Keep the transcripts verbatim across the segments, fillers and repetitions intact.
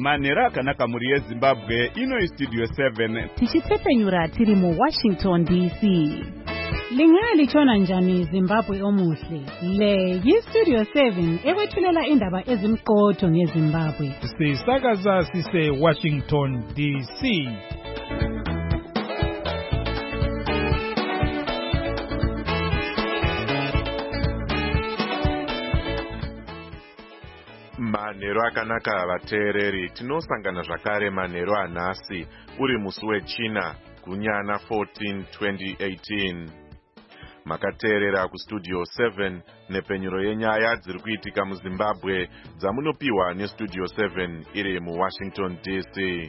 manhero akanaka mhuri yeZimbabwe. Ino Studio seven tichitepfenyura tiri mu Washington D C. Lingaya lichona njani Zimbabwe omuhle. Le yi Studio seven ekwethulela indaba ezimqotho ngeZimbabwe. Sisakaza sise Washington D C. Manhero akanaka vateereri, tinosangana zvakare manhero anhasi uri musi wechina gunyana fourteen twenty eighteen. Makateerera kustudio seven nepenyuro yenyaya dziri kuitika muZimbabwe dzamunopiwa nestudio seven iri muWashington D C.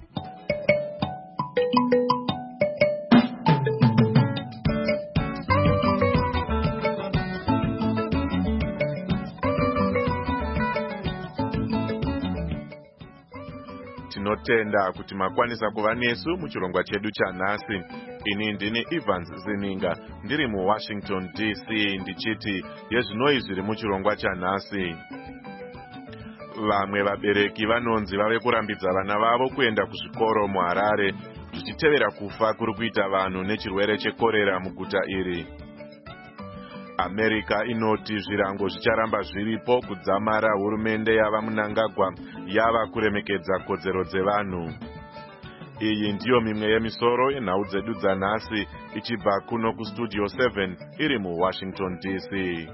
Tinotenda kuti makwanisa kuva nesu muchirongwa chedu chanhasi. Ini ndini Evans Zininga ndiri muWashington D C ndichiti yezvinoi zviri muchirongwa chanhasi. Vamwe vabereki vanonzi vave kurambidza vana vavo kuenda kuzvikoro muHarare zvichitevera kufa kuri kuita vanhu nechirwere chekorera muguta iri. America inoti zvirango zvicharamba zviripo kudzamara hurumende yava Mnangagwa yava kuremekedza kodzero dzevanhu. Iyi ndiyo mimwe yemisoro yenhau dzedu dzanhasi ichibva kuno kustudio seven iri muWashington D C.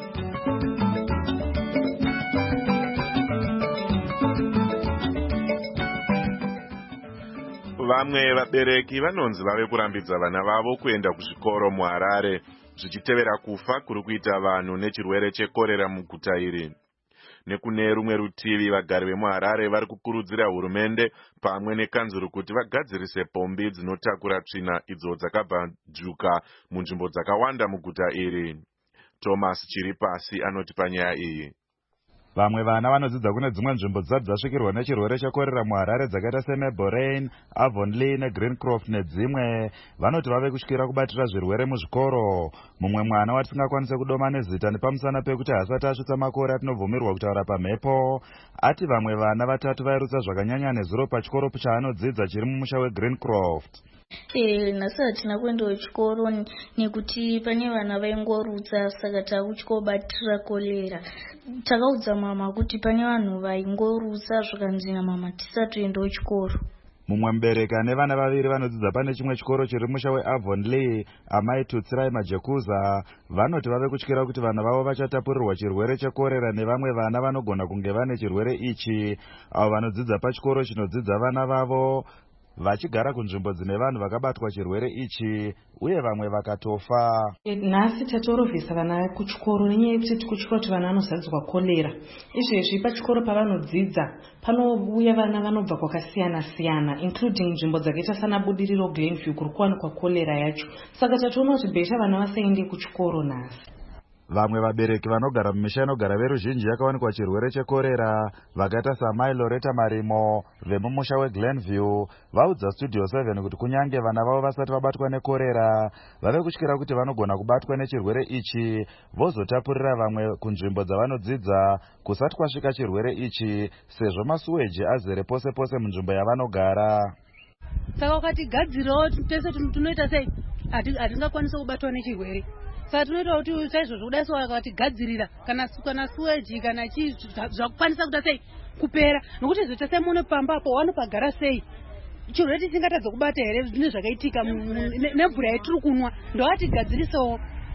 Vamwe vabereki vanonzi vave kurambidza vana vavo kuenda kuzvikoro muHarare zvichitevera kufa kuri kuita vanhu nechirwere chekorera muguta iri. Nekune rumwe rutivi vagari vemuHarare vari kukurudzira hurumende pamwe nekanzuru kuti vagadzirise pombi dzinotakura tsvina idzo dzakabvanjuka munzvimbo dzakawanda muguta iri. Thomas Chiripasi anoti panyaya iyi. Vamwe vana vanodzidza kune dzimwe nzvimbo dzisati dzasvikirwa nechirwere chekorera muHarare dzakaita seMeborain, Avonlea neGreencroft nedzimwe vanoti vave kushikira kubatira zvirwere muzvikoro. Mumwe mwana watisingakwanise kudoma nezita nepamusana pekuti hasati asvitsa makore atinobvumirwa kutaura pamhepo ati vamwe vana vatatu vairutsa zvakanyanya nezuro pachikoro chaanodzidza chiri mumusha weGreencroft. Eh, nhasi hatina kuendawo chikoro nekuti pane vana vaingorutsa saka takuchikobatira kolera. Takaudza mama kuti pane vanhu vaingorutsa zvakanzi namama tisatoendawo chikoro. Mumwe mubereki ane vana vaviri vanodzidza pane chimwe chikoro chiri musha weAvonlea, amai Tutsirai Majekuza, vanoti vave kutyira kuti vana vavo vachatapurirwa chirwere chekorera nevamwe vana vanogona kunge vane chirwere ichi. Avo vanodzidza pachikoro chinodzidza vana vavo vachigara kunzvimbo dzine vanhu vakabatwa chirwere ichi uye vamwe vakatofa. Nhasi tatorovhesa vana kuchikoro nenyaya yekuti kuchikoro kuti vana vanozadzwa kolera. Izvezvi pachikoro pavanodzidza panouya vana vanobva kwakasiyana siyana including nzvimbo dzakaita sana Budiriro Glenview kuri kuwanikwa kolera yacho. Saka tatoona kuti besha vana vasaende kuchikoro nhasi. Vamwe vabereki vanogara mumisha inogara veruzhinji yakawanikwa chirwere chekorera vakaita samai Loretta Marimo vemumusha weGlenview vaudza Studio seven kuti kunyange vana vavo vasati vabatwa nekorera vave kutyira kuti vanogona kubatwa nechirwere ichi vozotapurira vamwe kunzvimbo dzavanodzidza kusati kwasvika chirwere ichi sezvo masuweji azere pose pose munzvimbo yavanogara. Saka ukati gadzirawo tese tunoita sei hatingakwanisa kubatwa nechirwere. Saka tunoita kuti saizvozvo kudai so vakatigadzirira kana kana suweji kana chii zvakukwanisa kuita sei kupera nokuti zvotase muno pambapo vanopagara sei chirwere tisingatadza kubata here zvine zvakaitika nemvura yetiri kunwa ndovatigadzirisawo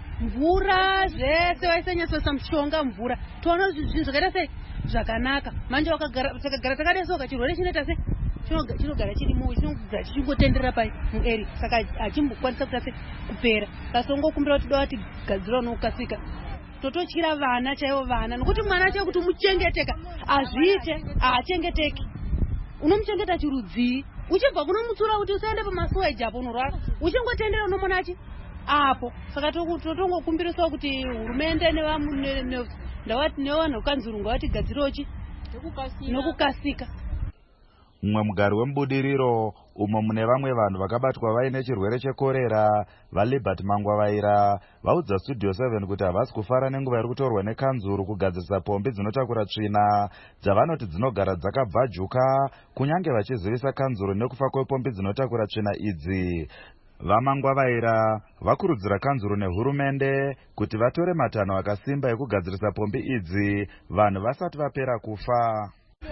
mvura zvese vaisanyatsoisa mushonga mvura toona zvinhu zvakaita sei zvakanaka manje takagara takadai soka chirwere chinoita sei chinogara chirimo chinogara chichingotenderera pai mueri saka hachimbokwanisa kuita sei kupera kasongokumbira kuti dova tigadzirawo nokukasika tototyira vana chaivo vana nokuti mwana chaivo kuti muchengeteka azviite haachengeteki unomuchengeta chirudzii uchibva kunomutsura kuti usaende pamasuweji apo unorwara uchingotendera unomonachi apo saka totongokumbirisawo kuti hurumende ndavati nevanhu kanzurungu vatigadzirawochi nokukasika. Mumwe mugari wemubudiriro umo mune vamwe vanhu vakabatwa vaine chirwere chekorera. vaLibert Mangwavaira vaudza Studio seven kuti havasi kufara nenguva iri kutorwa nekanzuru kugadzirisa pombi dzinotakura tsvina dzavanoti dzinogara dzakabvajuka, kunyange vachizivisa kanzuru nekufa kwepombi dzinotakura tsvina idzi. VaMangwavaira vakurudzira kanzuru nehurumende kuti vatore matanho akasimba ekugadzirisa pombi idzi vanhu vasati vapera kufa.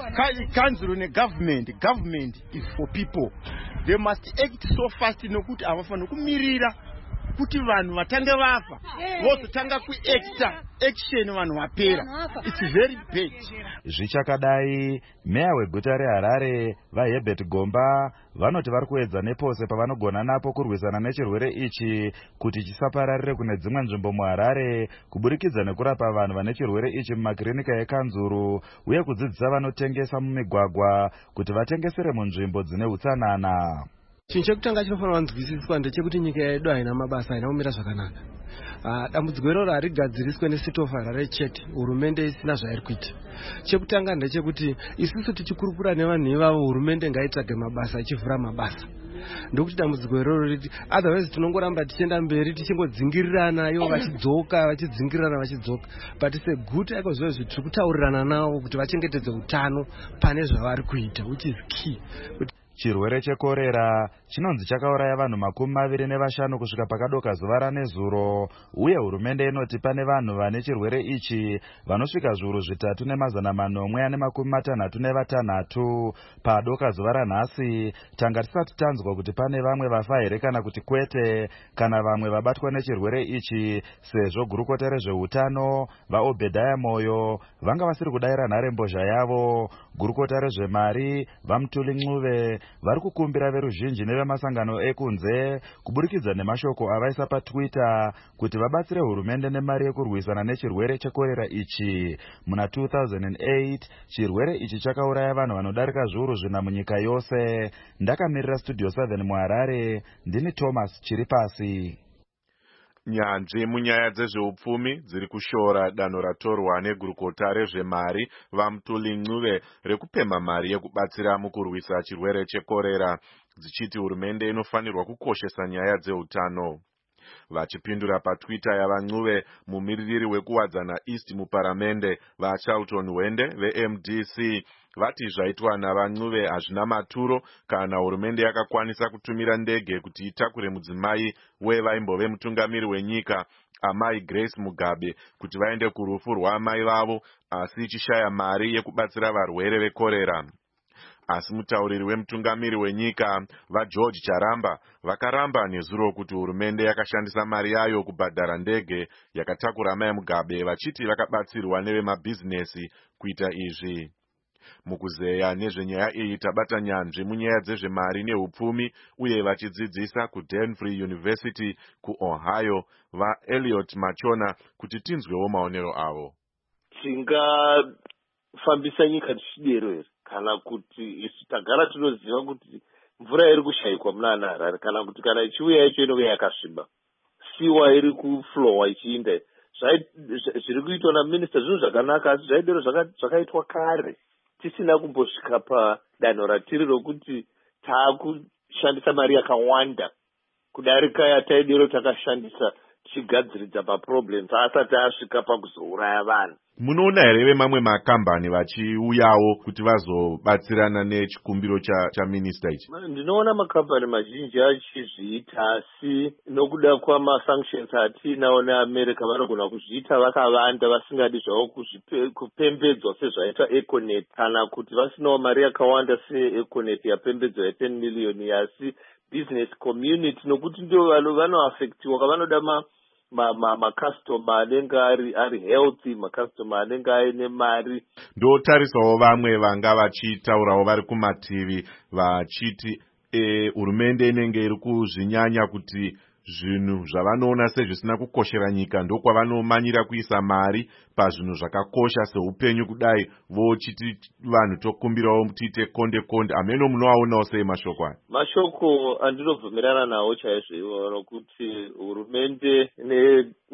Kanzuru negovernment, government is for people. They must act so fast nokuti havafana kumirira kuti vanhu vatange vafa vozotanga kuacta action vanhu vapera. It's very bad. Zvichakadai, meya weguta reHarare vaHerbert Gomba vanoti vari kuedza nepose pavanogona napo kurwisana nechirwere ichi kuti chisapararire kune dzimwe nzvimbo muHarare kuburikidza nekurapa vanhu vane chirwere ichi mumakirinika ekanzuru uye kudzidzisa vanotengesa mumigwagwa kuti vatengesere munzvimbo dzine utsanana. Chinhu chekutanga chinofanira kunzwisiswa ndechekuti nyika yedu haina mabasa, haina kumira zvakanaka. Uh, dambudziko iroro harigadziriswe neCity of Harare chete, hurumende isina zvairi kuita. Chekutanga ndechekuti isusu tichikurukura nevanhu ivavo hurumende ngaitsvage mabasa ichivhura mabasa. Ndokuti dambudziko iroro riti otherwise tinongoramba tichienda mberi tichingodzingirirana ivo vachidzoka vachidzingirirana vachidzoka. But it's a good ekozvozvo tiri kutaurirana navo kuti vachengetedze utano pane zvavari kuita, which is key. Chirwere chekorera chinonzi chakauraya vanhu makumi maviri nevashanu kusvika pakadoka zuva ranezuro, uye hurumende inoti pane vanhu vane chirwere ichi vanosvika zviuru zvitatu nemazana manomwe ane makumi matanhatu nevatanhatu. Padoka zuva ranhasi tanga tisati tanzwa kuti pane vamwe vafa here kana kuti kwete, kana vamwe vabatwa nechirwere ichi, sezvo gurukota rezveutano vaObhedhaya Moyo vanga vasiri kudayira nharembozha yavo. Gurukota rezvemari vaMutuli Ncube vari kukumbira veruzhinji nevemasangano ekunze kuburikidza nemashoko avaisa paTwitter kuti vabatsire hurumende nemari yekurwisana nechirwere chekorera ichi. Muna two thousand eight chirwere ichi chakauraya vanhu vanodarika zviuru zvina munyika yose. Ndakamirira Studio seven muHarare, ndini Thomas Chiripasi. Nyanzvi munyaya dzezveupfumi dziri kushora danho ratorwa negurukota rezvemari vaMutuli Ncube rekupemha mari yekubatsira mukurwisa chirwere chekorera, dzichiti hurumende inofanirwa kukoshesa nyaya dzeutano. Vachipindura paTwitter yavaNcube, mumiririri wekuwadzana East muparamende vaCharlton Wende veM D C vati zvaitwa navaNcube hazvina maturo kana hurumende yakakwanisa kutumira ndege kuti itakure mudzimai wevaimbove mutungamiri wenyika amai Grace Mugabe kuti vaende kurufu rwaamai vavo, asi ichishaya mari yekubatsira varwere vekorera. Asi mutauriri wemutungamiri wenyika vaGeorge Charamba vakaramba nezuro kuti hurumende yakashandisa mari yayo kubhadhara ndege yakatakura amai Mugabe, vachiti vakabatsirwa nevemabhizinesi kuita izvi. Mukuzeya nezvenyaya iyi tabata nyanzvi munyaya dzezvemari neupfumi uye vachidzidzisa kuDenfrey University kuOhio vaElliot Machona kuti tinzwewo maonero avo. Tingafambisa nyika tichidero here kana kuti isu tagara tinoziva kuti mvura iri kushayikwa muna Harare, kana kuti kana ichiuya yacho inouya yakasviba, siwa iri kuflowa ichiinda. Zviri kuitwa naminista zvinhu zvakanaka, asi zvaidero zvakaitwa kare tisina kumbosvika padanho ratiri rokuti taakushandisa mari yakawanda kudarika yataidero takashandisa tichigadziridza paproblems asati asvika pakuzouraya vanhu. Munoona here vemamwe makambani vachiuyawo kuti vazobatsirana nechikumbiro chaminista ichi? Ndinoona makambani mazhinji achizviita, asi nokuda kwamasanctions atinawo neAmerica vanogona kuzviita vakavanda vasingadi zvavo kupembedzwa sezvaita Econet, kana kuti vasinawo mari yakawanda seEconet yapembedzwa ye10 million, asi business community nokuti ndio vanoaffectiwa kavanoda ma makastoma anenge ari ari healthy, makastoma anenge aine mari. Ndotarisawo vamwe vanga vachitaurawo vari kumativi vachiti hurumende inenge iri kuzvinyanya kuti zvinhu zvavanoona sezvisina kukoshera nyika ndokwavanомanyira kuisa mari pazvinhu zvakakosha seupenyu kudai, vochiti vanhu tokumbirawo tiite konde konde. Ameno munoaonawo sei mashoko aya? Mashoko andinobvumirana nawo chaizvo, nokuti hurumende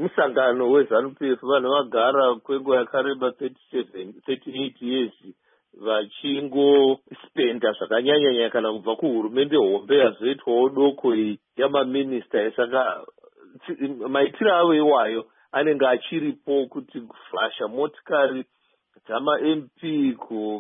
nemusangano weZANU-P F vanhu vagara kwenguva yakareba thirty-seven thirty-eight years vachingospenda zvakanyanyanya kana kubva kuhurumende hombe yazoitwawo doko iyi yamaminista. Saka maitiro avo iwayo anenge achiripo kuti kuflasha motikari dzama-M P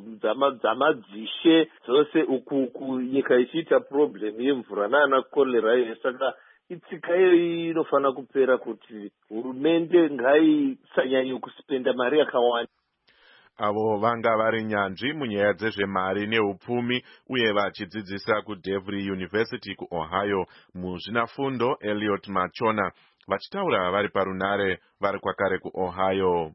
dzamadzishe dzose uku nyika ichiita problem yemvura nana kolera iyo. Saka itsika iyo inofanira kupera kuti hurumende ngaisanyanye kuspenda mari yakawanda. Avo vanga vari nyanzvi munyaya dzezvemari neupfumi uye vachidzidzisa kuDevry University kuOhio muzvinafundo Elliot Machona vachitaura vari parunare vari kwakare kuOhio.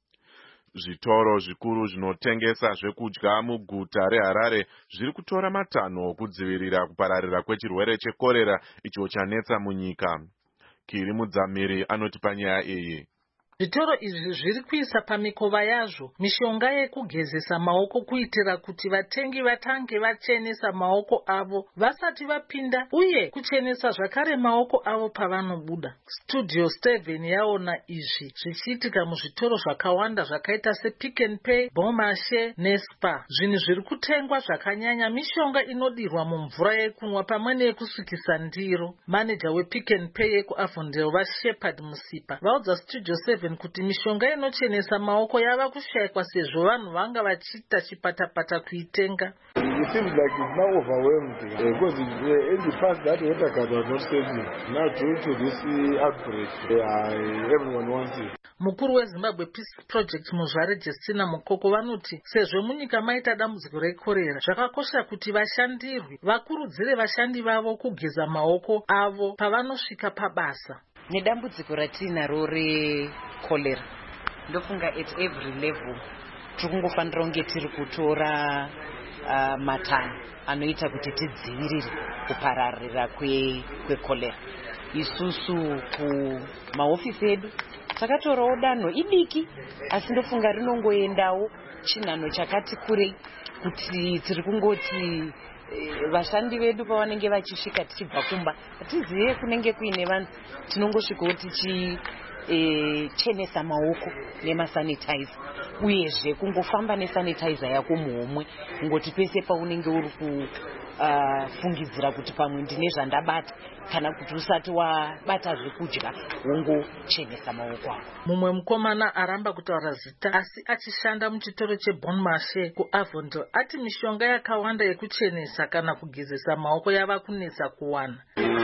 Zvitoro zvikuru zvinotengesa zvekudya muguta reHarare zviri kutora matanho okudzivirira kupararira kwechirwere chekorera icho chanetsa munyika. Kiri Mudzamiri anoti panyaya iyi. Zvitoro izvi zviri kuisa pamikova yazvo mishonga yekugezesa maoko kuitira kuti vatengi vatange vachenesa maoko avo vasati vapinda uye kuchenesa zvakare maoko avo pavanobuda. Studio seven yaona izvi zvichiitika muzvitoro zvakawanda zvakaita sePick and Pay, Bon Marché neSpar. Zvinhu zviri kutengwa zvakanyanya mishonga inodirwa mumvura yekunwa pamwe neyekusukisa ndiro. Manager wePick and Pay yekuAvondale vaShepard Musipa vaudza Studio seven kuti mishonga inochenesa maoko yava kushayikwa sezvo vanhu vanga vachiita chipatapata kuitenga. It seems like it's now overwhelmed uh, because uh, in the past that water card was not saving. Now due to this uh, outbreak, uh, everyone wants it. Mukuru weZimbabwe Peace Project Muzvare Justina Mukoko vanoti sezvo munyika maita dambudziko rekorera zvakakosha kuti vashandirwi vakurudzire vashandi vavo kugeza maoko avo pavanosvika pabasa. Nedambudziko ratinaro rekorera ndofunga at every level tikungofanira kunge tiri kutora uh, matanho anoita kuti tidzivirire kupararira kwekorera. Isusu kumahofisi edu takatorawo danho idiki asi ndofunga rinongoendawo chinhanho chakati kurei kuti tiri kungoti vashandi vedu pavanenge vachisvika tichibva kumba tizive kunenge kuine vanhu tinongosvikawo tichi E, chenesa maoko nemasanitizer uyezve kungofamba nesanitizer yako muhomwe ngoti pese paunenge uri kufungidzira uh, kuti pamwe ndine zvandabata kana kuti usati wabata zvekudya wongochenesa maoko ako. Mumwe mukomana aramba kutaura zita asi achishanda muchitoro cheBon Marché kuAvondale ati mishonga yakawanda yekuchenesa kana kugezesa maoko yava kunetsa kuwana.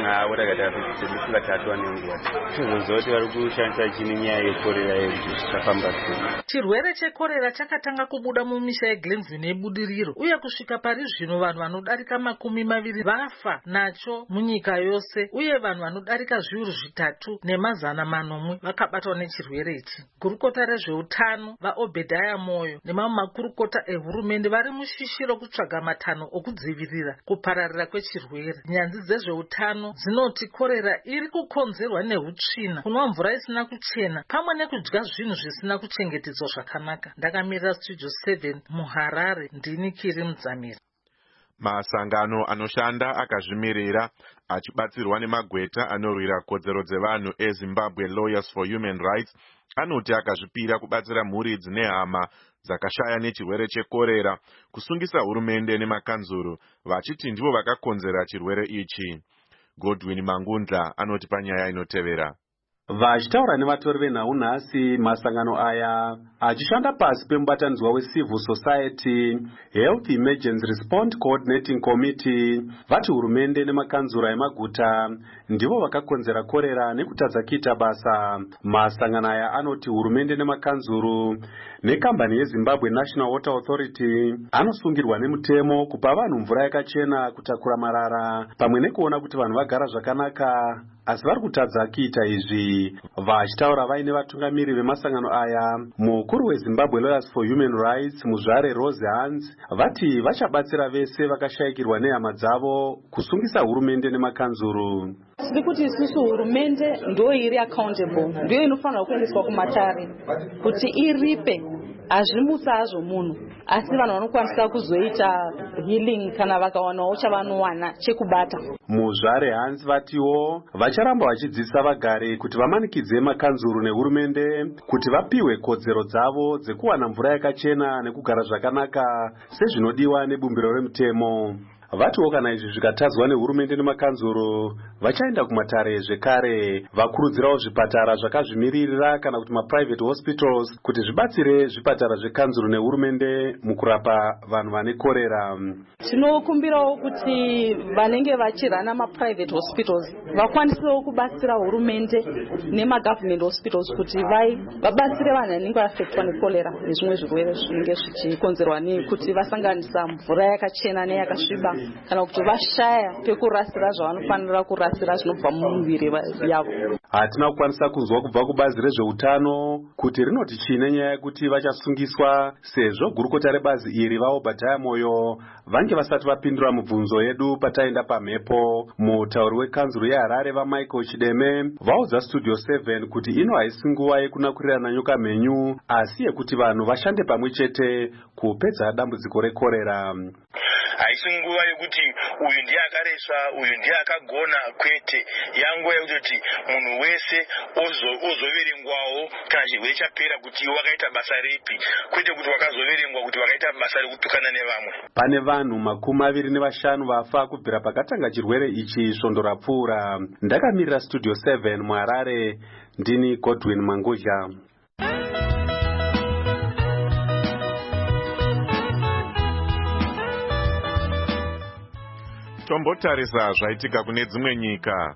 Chirwere chekorera chakatanga kubuda mumisha yeGlenview nebudiriro uye kusvika pari zvino vanhu vanodarika makumi maviri vafa nacho munyika yose uye vanhu vanodarika zviuru zvitatu nemazana manomwe vakabatwa nechirwere ichi. Gurukota rezveutano vaObedhaya Moyo nemamwe makurukota ehurumende vari mushishiro kutsvaga matanho okudzivirira kupararira kwechirwere. Nyanzvi dzezveutano dzinoti korera iri kukonzerwa neutsvina, kunwa mvura isina kuchena pamwe nekudya zvinhu zvisina kuchengetedzwa zvakanaka. Ndakamirira Studio seven muHarare, ndini Kiri Mudzamiri. Masangano anoshanda akazvimirira achibatsirwa nemagweta anorwira kodzero dzevanhu eZimbabwe Lawyers for Human Rights anoti akazvipira kubatsira mhuri dzine hama dzakashaya nechirwere chekorera kusungisa hurumende nemakanzuru vachiti ndivo vakakonzera chirwere ichi. Godwin Mangundla anoti panyaya inotevera. Vachitaura nevatori venhau nhasi, masangano aya achishanda pasi pemubatanidzwa weCivil Society Health Emergency Response Coordinating Committee vati hurumende nemakanzura emaguta ndivo vakakonzera korera nekutadza kuita basa. Masangano aya anoti hurumende nemakanzuru nekambani yeZimbabwe National Water Authority anosungirwa nemutemo kupa vanhu mvura yakachena, kutakura marara pamwe nekuona kuti vanhu vagara zvakanaka, asi vari kutadza kuita izvi. Vachitaura vaine vatungamiri vemasangano aya, mukuru weZimbabwe Lawyers for Human Rights Muzvare Rose Hans vati vachabatsira vese vakashayikirwa nehama dzavo kusungisa hurumende nemakanzuru. Tiri kuti isusu hurumende ndo iri accountable, ndiyo inofanira kuendeswa kumatare kuti iripe hazvimutsa hazvo munhu, asi vanhu vanokwanisa kuzoita healing kana vakawanawo chavanowana chekubata. Muzvare Hans vatiwo vacharamba vachidzidzisa vagari kuti vamanikidze makanzuru nehurumende kuti vapiwe kodzero dzavo dzekuwana mvura yakachena nekugara zvakanaka sezvinodiwa nebumbiro remutemo. Vatiwo kana izvi zvikatadzwa nehurumende nemakanzuru vachaenda kumatare zvekare, vakurudzirawo zvipatara zvakazvimiririra kana kuti maprivate hospitals kuti zvibatsire zvipatara zvekanzuru nehurumende mukurapa vanhu vane korera. Tinokumbirawo kuti vanenge vachirana maprivate hospitals vakwanisewo kubatsira hurumende nemagovernment hospitals kuti vabatsire vanhu vanenge vaafektwa nekorera nezvimwe zvirwere zvinenge zvichikonzerwa nekuti vasanganisa mvura yakachena neyakasviba kana kuti vashaya pekurasira zvavanofanira kurasira zvinobva mumiviri yavo. Hatina kukwanisa kunzwa kubva kubazi rezveutano kuti rinoti chii nenyaya yekuti vachasungiswa sezvo gurukota rebazi iri vaObadiah Moyo vange vasati vapindura mibvunzo yedu pataenda pamhepo. Mutauri wekanzuru yeHarare vaMichael Chideme vaudza Studio seven kuti ino haisi nguva yekunakurirana nyoka mhenyu asi yekuti vanhu vashande pamwe chete kupedza dambudziko rekorera. Haisi nguva yekuti uyu ndiye akareswa uyu ndiye akagona, kwete. Yanguva yekuti munhu wese ozoverengwawo kana chirwere chapera kuti wakaita basa ripi, kwete kuti wakazoverengwa kuti wakaita basa rekutukana nevamwe. Pane vanhu makumi aviri nevashanu vafa kubvira pakatanga chirwere ichi svondo rapfuura. Ndakamirira Studio seven muHarare, ndini Godwin Mangozha. Tombotarisa zvaitika kune dzimwe nyika.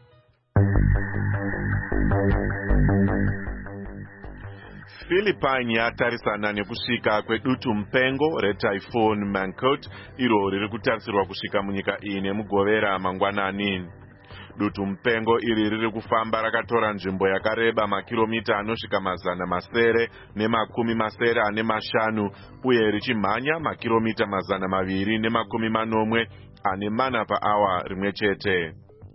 Philippines yatarisana nekusvika kwedutu mupengo retyphoon Mangkhut iro riri kutarisirwa kusvika munyika iyi nemugovera mangwanani. Dutu mupengo iri riri kufamba rakatora nzvimbo yakareba makiromita anosvika mazana masere nemakumi masere ane mashanu uye richimhanya makiromita mazana maviri nemakumi manomwe ane mana paawa rimwe chete.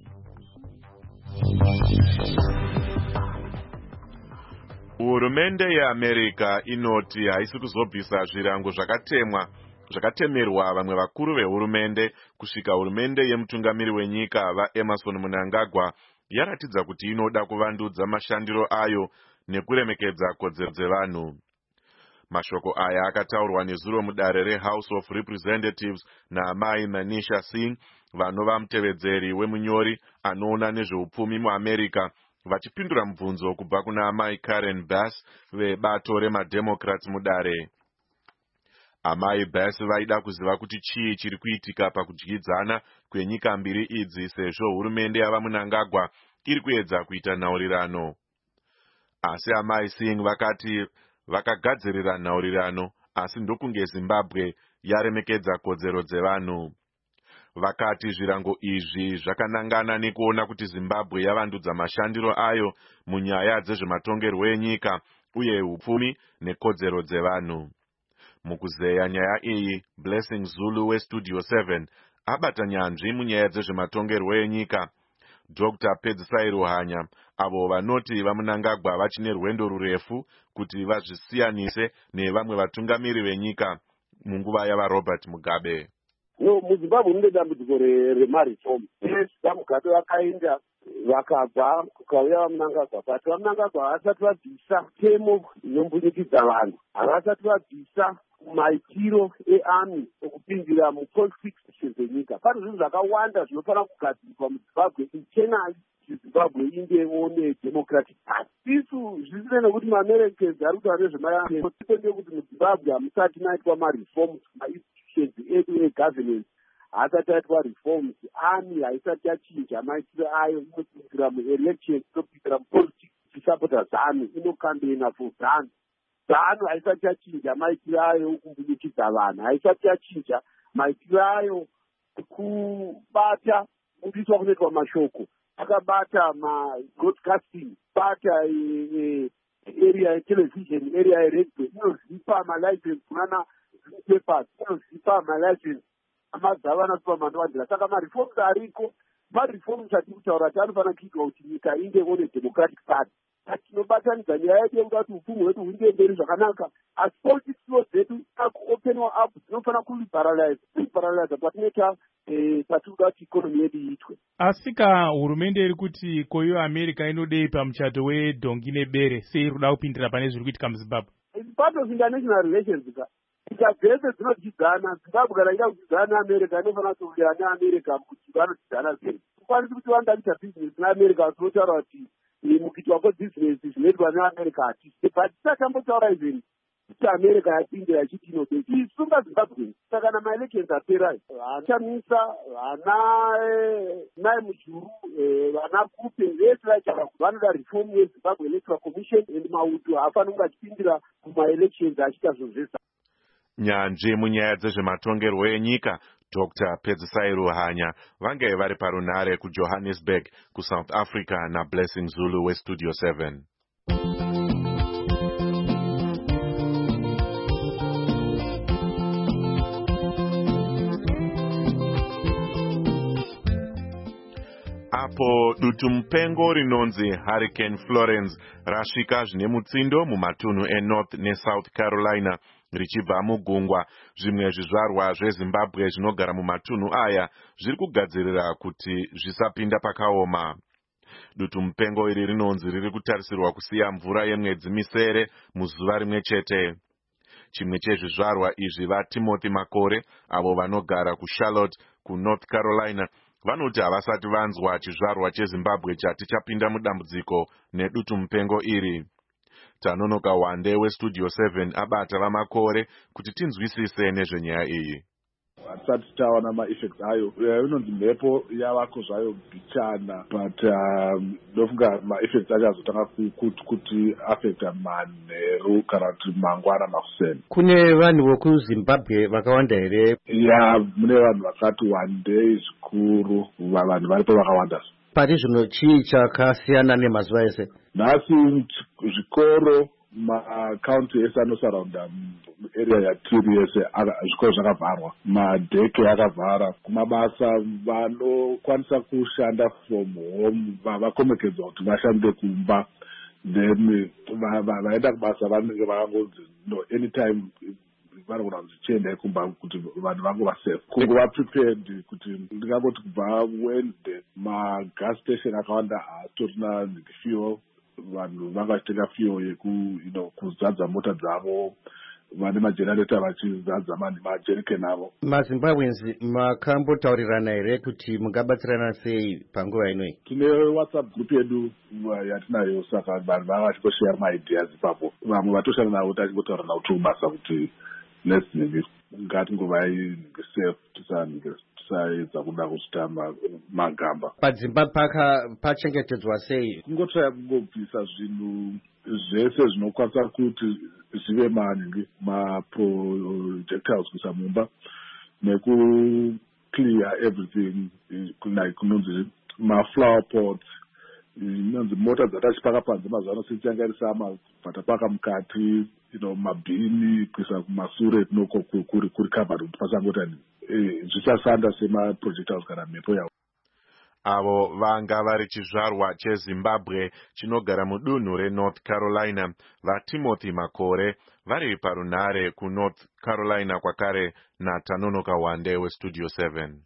Hurumende yeAmerica inoti haisi kuzobvisa zvirango zvakatemwa zvakatemerwa vamwe vakuru vehurumende kusvika hurumende yemutungamiri wenyika vaEmerson Mnangagwa yaratidza kuti inoda kuvandudza mashandiro ayo nekuremekedza kodzero dzevanhu. Mashoko aya akataurwa nezuro mudare reHouse of Representatives naamai Manisha Singh, vanova mutevedzeri wemunyori anoona nezveupfumi muAmerica, vachipindura mubvunzo kubva kuna amai Karen Bass vebato remademocrats mudare. Amai Bass vaida kuziva kuti chii chiri kuitika pakudyidzana kwenyika mbiri idzi sezvo hurumende yava Mnangagwa iri kuedza kuita nhaurirano. Asi amai Singh vakati vakagadzirira nhaurirano asi ndokunge Zimbabwe yaremekedza kodzero dzevanhu. Vakati zvirango izvi zvakanangana nekuona kuti Zimbabwe yavandudza mashandiro ayo munyaya dzezvematongerwo enyika uye upfumi nekodzero dzevanhu. Mukuzeya nyaya iyi, Blessing Zulu weStudio seven abata nyanzvi munyaya dzezvematongerwo enyika. Doctor Pedzisai Ruhanya avo vanoti vaMnangagwa vachine rwendo rurefu kuti vazvisiyanise nevamwe vatungamiri venyika munguva yavaRobert Mugabe. No, muZimbabwe mune dambudziko remareform. Yes, Mugabe vakaenda vakabva kukauya vaMnangagwa, but vaMnangagwa havasati vabvisa temo inombudikidza vanhu, havasati vabvisa maitiro earmy okupindira mupolitics dzenyika. Pane zvinhu zvakawanda zvinofanira kugadzirwa muZimbabwe internali Zimbabwe ingewo nedemocratic party. Isu zvisina nekuti maAmericans ari kutaura nezvemayambo kuti muZimbabwe hamusati maitwa mareforms mainstitutions edu egovernance, haasati aitwa reforms, army haisati yachinja maitiro ayo, inopindira muelections, inopindira mupolitics isapota ZANU, inokambena for ZANU. ZANU haisati yachinja maitiro ayo okumbudikidza vanhu, haisati yachinja maitiro ayo ekubata kudiswa kunoitwa mashoko, akabata ma-broadcasting, bata area ye-television, area ye-radio, inozipa ma-license kunana newspapers, inozipa ma-license amazava supermanowandira. Saka ma-reforms ariko, ma-reforms ati kutaura kuti anofanira kuitwa kuti nyika ingewo nedemocratic party. tinobatanidza nyaya yedu yekuda kuti upfumi hwedu huende mberi zvakanaka. Asi politics law dzedu akuopenwa up dzinofanira kuliberalize kuliberalize patinoita patinoda kuti ikonomi yedu iitwe. Asika hurumende iri kuti koiyo America inodei pamuchato wedhongi nebere sei iri kuda kupindira pane zviri kuitika muZimbabwe? It's part of international relations ka. Nyika dzese dzinodyidzana. Zimbabwe kana ida kudyidzana neAmerica inofanira kutowirirana neAmerica kuti vanodyidzana sei. Kukwanisi kuti vanoda kuita business neAmerica tinotaura kuti mukuitwa kwebusiness zvinoitwa neAmerica hatisi. But tisatambotaura izveni kuti America yapindira ichiti inodei. Isunga Zimbabwe. Saka kana maelections apera haachamisa vana nai mujuru vana kupe vese vachava vanoda reform yeZimbabwe Electoral Commission and mauto haafanira kunge achipindira kumaelections achiita zvozvesa. Nyanzvi munyaya dzezvematongerwo enyika Doctor Pedzisai Ruhanya vange vari parunare kuJohannesburg kuSouth Africa naBlessing Zulu weStudio seven. Apo dutu mupengo rinonzi Hurricane Florence rasvika zvine mutsindo mumatunhu eNorth neSouth Carolina richibva mugungwa, zvimwe zvizvarwa zveZimbabwe zvinogara mumatunhu aya zviri kugadzirira kuti zvisapinda pakaoma. Dutu mupengo iri rinonzi riri kutarisirwa kusiya mvura yemwedzi misere muzuva rimwe chete. Chimwe chezvizvarwa izvi vaTimothy Makore avo vanogara kuCharlotte kuNorth Carolina vanoti havasati vanzwa chizvarwa cheZimbabwe chati chapinda mudambudziko nedutu mupengo iri. Tanonoka Wande weStudio seven abata vaMakore kuti tinzwisise nezvenyaya iyi. Hatisati taona ma-effects ayo. Inonzi mhepo yavako zvayo bichana, but ndofunga ma-effects acho azotanga kuti affecta manheru kana kuti mangwana makuseni. Kune vanhu vokuZimbabwe vakawanda here? Ya, mune vanhu vakati wandei zvikuru, vanhu varipo vakawanda. Pari zvino chii chakasiyana nemazuva ese? Nhasi zvikoro makaunti ese anosaraunda area yatiri yese zvikoro zvakavharwa, madheke akavhara. Kumabasa vanokwanisa kushanda from home vakomekedzwa kuti vashande kumba, then vaenda kubasa vanenge vakangonzi no anytime vanogona kuzichiendai kumba kuti vanhu vangu vasafe. Kunguva prepared kuti ndingangoti kubva Wednesday magas station akawanda haatorina fuel, vanhu vanga vachitenga fuel yeku you know kuzadza mota dzavo, vane magenerator vachizadza majerikeni avo. MaZimbabweans makambotaurirana here kuti mungabatsirana sei panguva inoi? Tine WhatsApp group yedu yatinayo, saka vanhu vanga vachikoshare maideas ipapo. Vamwe vatoshanda navo tachingotaura navo tobasa kuti let's nige ngatinguvai safe tisaedza kuda kuchita magamba. Padzimba paka pachengetedzwa sei? Kungotraya kungobvisa zvinhu zvese zvinokwanisa kuti zvive maningi maprojectiles kuisa mumba nekuclear everything, kunonzi maflower pots, inonzi mota dzatachipaka panze mazuva ano sitiangarisa patapaka mukati, you know, mabhini kuisa kumasure tinoko kuri kuri covered kuti pasangota zvichasanda semaprojectiles kana mhepo yavo. Avo vanga vari chizvarwa cheZimbabwe chinogara mudunhu reNorth Carolina, vaTimothy Makore vari parunare kuNorth Carolina kwakare naTanonoka Wande weStudio seven.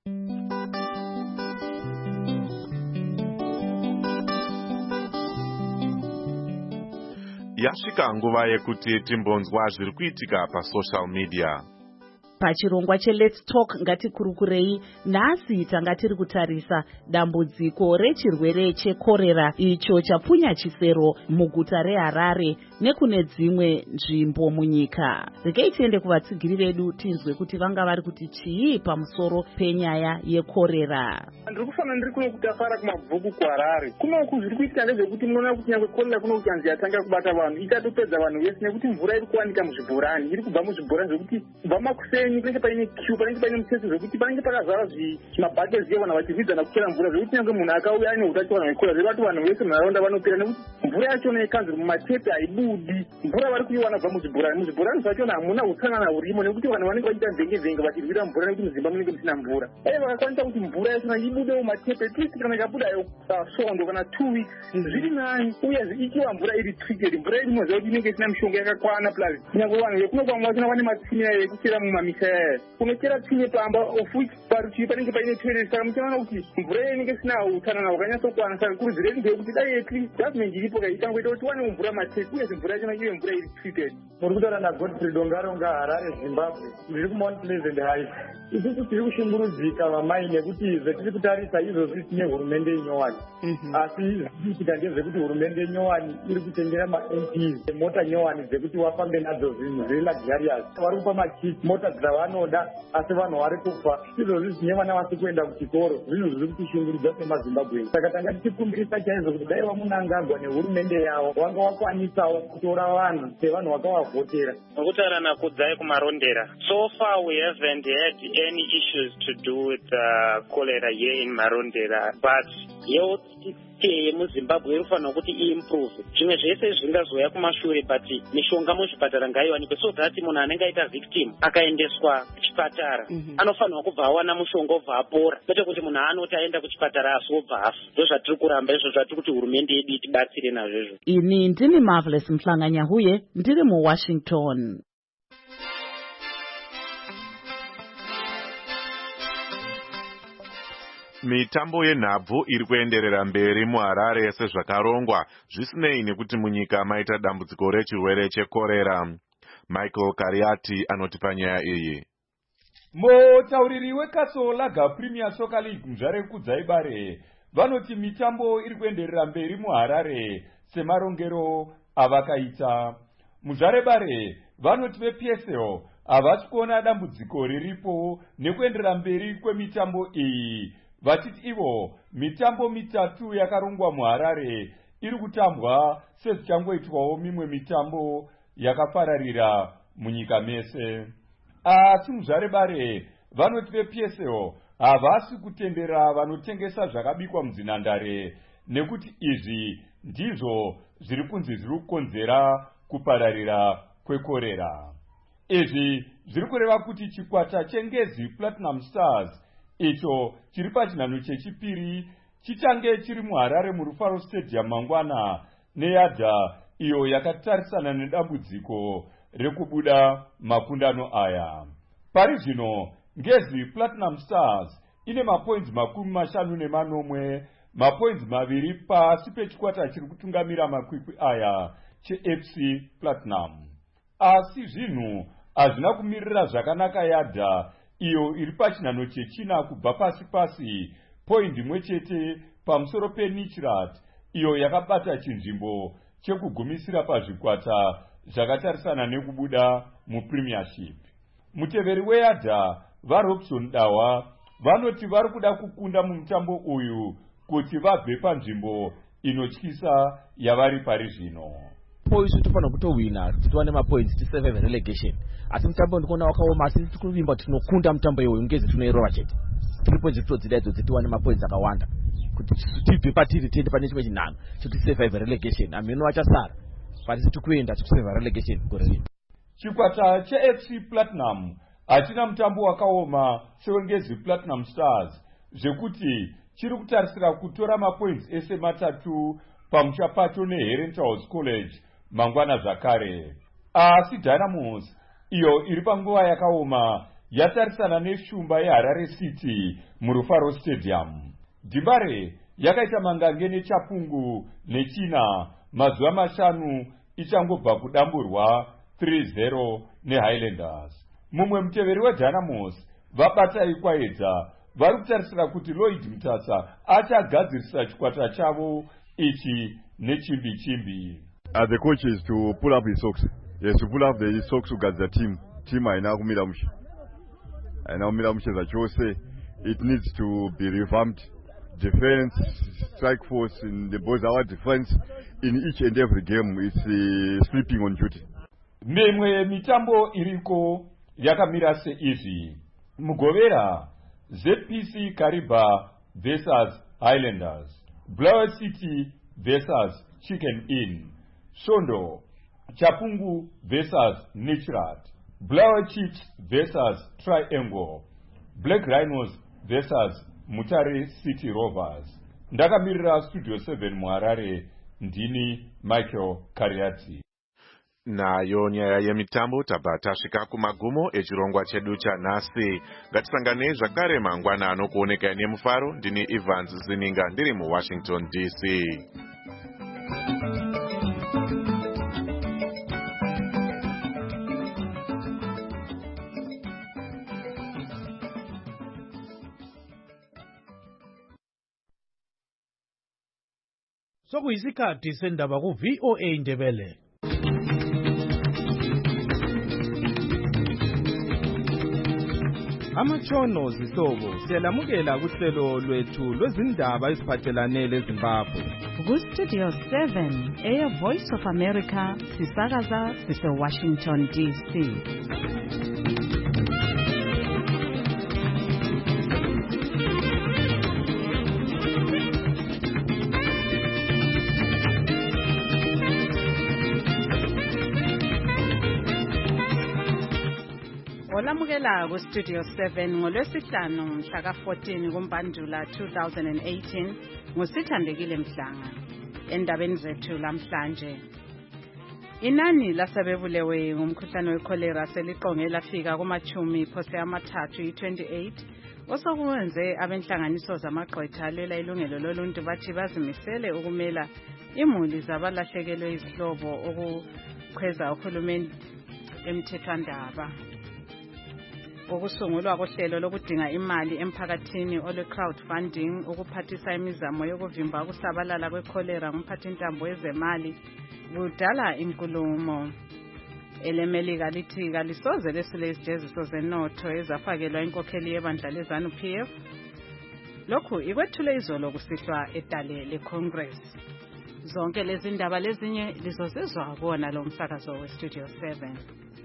Yasvika nguva yekuti timbonzwa zviri kuitika pasocial media. Pachirongwa cheLet's Talk ngatikurukurei, nhasi tanga tiri kutarisa dambudziko rechirwere chekorera icho chapunya chisero muguta reHarare nekune dzimwe nzvimbo munyika. Rekei tiende kuvatsigiri vedu tinzwe kuti vanga vari kuti chii pamusoro penyaya yekorera. Ndiri kufanira ndiri kuno kutafara kumabvuku kuHarare. Kunoku zviri kuitika ndezvekuti munoona kuti nyangwe korera kuno kuchanzi yatanga kubata vanhu itatopedza vanhu vese nekuti mvura iri kuwanika muzvibhorani, iri kubva muzvibhorani zvekuti kubva makuseni paini panenge paine q panenge paine mutsetse zvekuti panenge pakazara zvimabhakezi evanhu vachividzana kuchera mvura zvekuti nyange munhu akauya aine utachiwana hwekora zvekuti vanhu vese munharaunda vanopera nekuti mvura yachona ikanzwi mumatepe haibudi mvura vari kuiwana kubva muzvibhorani muzvibhorani zvachona hamuna utsanana hurimo nekuti vanhu vanenge vachiita vhenge vhenge vachirwira mvura nekuti muzimba munenge musina mvura dai vakakwanisa kuti mvura yachona ibude mumatepe twist kana ikabudayo svondo kana two weeks zviri nani uye ichiwa mvura iri treated mvura iri moziva kuti inenge isina mishonga yakakwana plus nyange vanhu vekunokwamwa vasina vane matsime ekuchera mumamisha yaya kunochera tsime pamba of which parutivi panenge paine toilet saka muchaona kuti mvura iyo inenge isina utsanana hwakanyatso saka kurudziro yedu ndeyekuti dai at government iripo itangoita kuti tiwane mvura matepi uye mvura yachona ive mvura iri treated. Muri kutaura nagodfrey dongaronga Harare Zimbabwe ndiri kumount pleasant heights. Isusu tiri kushungurudzika vamai nekuti zvetiri kutarisa izvozvi tine hurumende inyowani asi zvichiitika ndezvekuti hurumende nyowani iri kutengera ma-M Ps mota nyowani dzekuti wafambe nadzo zvinhu zviri luxurious vari kupa makit mota dzavanoda asi vanhu vari kufa izvozvi zvine vana vasi kuenda kuchikoro zvinhu zviri kutishungurudza semazimbabweni saka tanga tichikumbirisa chaizvo kuti dai vamunangagwa nehurumende yavo vanga vakwanisawo kutora vanhu sevanhu vakavavhotera. Nokutaura nakudzai kumarondera. So far we haven't had any issues to do with uh, cholera here in Marondera, but health yemuzimbabwe irifanira kuti iimprove zvimwe zvese zvingazoya kumashure but mishonga muzvipatara ngaiwanikwe so that munhu anenge aita victim akaendeswa kuchipatara anofanirwa kubva awana mushonga obva apora kwete kuti munhu anoti aenda kuchipatara asi obva afa ndo zvatiri kuramba izvo zvatiri kuti hurumende yedu itibatsire nazvo izvo. Ini ndini Marvelous Mhlanganyahuye ndiri muWashington. Mitambo yenhabvu iri kuenderera mberi muHarare sezvakarongwa zvisinei nekuti munyika maita dambudziko rechirwere chekorera. Michael Kariati anotipa nyaya iyi. Mutauriri wekaSolaga Premier Soccer League Muzvare Kudzaibare vanoti mitambo iri kuenderera mberi muHarare semarongero avakaita. Muzvare Bare vanoti veP S L havasi kuona dambudziko riripo nekuenderera mberi kwemitambo iyi. Vachiti ivo mitambo mitatu yakarongwa muHarare iri kutambwa sezvichangoitwawo mimwe mitambo yakapararira munyika mese. Asi Muzvare Bare vanoti veP S L havasi kutendera vanotengesa zvakabikwa mudzinhandare nekuti izvi ndizvo zviri kunzi zviri kukonzera kupararira kwekorera. Izvi zviri kureva kuti chikwata chengezi Platinum Stars icho chiri pachinhano chechipiri chichange chiri muHarare muRufaro Stadium mangwana neyadha iyo yakatarisana nedambudziko rekubuda makundano aya. Pari zvino ngezi Platinum Stars ine mapoints makumi mashanu nemanomwe mapoints maviri pasi pechikwata chiri kutungamira makwikwi aya cheF C Platinum. Asi zvinhu hazvina kumirira zvakanaka yadha iyo iri pachinhano chechina kubva pasi pasi point imwe chete pamusoro peNichirat iyo yakabata chinzvimbo chekugumisira pazvikwata zvakatarisana nekubuda muPremiership. Muteveri weyadha vaRobson Dawa vanoti vari kuda kukunda mumutambo uyu kuti vabve panzvimbo inotyisa yavari pari zvino. Poisu tofanira kutowina kuti tiwane mapoints tisurvive relegation. Asi mutambo ndikuona wakaoma asi tiri kuvimba kuti tinokunda mutambo iwoyo ngezi tinoirova chete. Three points tinodzida idzo tiwane mapoints akawanda kuti tibve patiri tiende pane chimwe chinhano chekuti survive relegation. Ameno achasara patisi tikuenda tisurvive relegation gore rino. Chikwata cheF C Platinum hachina mutambo wakaoma sewengezi Platinum Stars zvekuti chiri kutarisira kutora mapoints ese matatu pamuchapato neHerentals College mangwana zvakare. Asi Dynamos iyo iri panguva yakaoma yatarisana neshumba yeHarare City muRufaro Stadium. Dhibare yakaita mangange neChapungu nechina mazuva mashanu ichangobva kudamburwa three zero neHighlanders. Mumwe muteveri weDynamos vabatai kwaedza vari kutarisira kuti Lloyd Mutasa achagadzirisa chikwata chavo ichi nechimbi chimbi. Uh, the coach is to pull up his socks. Yes, to pull up the socks to get the team. Team aina kumira mushe. Aina kumira mushe zvachose. It needs to be revamped. Defense, strike force in the boys, our defense in each and every game is uh, sleeping on duty. Memwe mitambo iriko yakamira seizvi: Mugovera, Z P C Kariba versus Highlanders, Bulawayo City versus Chicken Inn, Sondo, Chapungu versus Nichirat, Bulawayo Chiefs versus Triangle, Black Rhinos versus Mutare City Rovers. Ndakamirira Studio seven muHarare, ndini Michael Kariati. Nayo nyaya yemitambo tabva tasvika kumagumo echirongwa chedu chanhasi. Ngatisangane zvakare mangwana anokuoneka nemufaro. Ndini Evans Zininga ndiri muWashington D C. Sokuyisikhathi sendaba ku V O A Ndebele. Amatshono zihlobo siyalamukela kuhlelo lwethu lwezindaba eziphathelane leZimbabwe. Ku Studio seven, Air Voice of America, sisakaza sise Washington D C. Olamukela ku Studio seven ngolwesihlanu mhla ka fourteen kuMbandula two thousand eighteen ngusithandekile Mhlanga. Endabeni zethu lamhlanje, inani lasebebulewe ngumkhuhlane wecholera seliqonge lafika kumachumi phose amathathu i-twenty-eight osokwenze abenhlanganiso zamagqwetha alwela ilungelo loluntu bathi bazimisele ukumela imuli zabalahlekelwe izihlobo okukhweza uhulumeni emthethwandaba. Ukusungulwa kohlelo lokudinga imali emphakathini olwe-crowdfunding ukuphathisa imizamo yokuvimba ukusabalala kwecholera ngumphathintambo wezemali kudala inkulumo. Elemelika lithi kalisoze lesule izijeziso zenotho ezafakelwa inkokheli yebandla leZANU P F. Lokhu ikwethule izolo kusihlwa edale leCongress. Zonke lezi ndaba lezinye lizozizwa kuwona lo msakazo weStudio seven.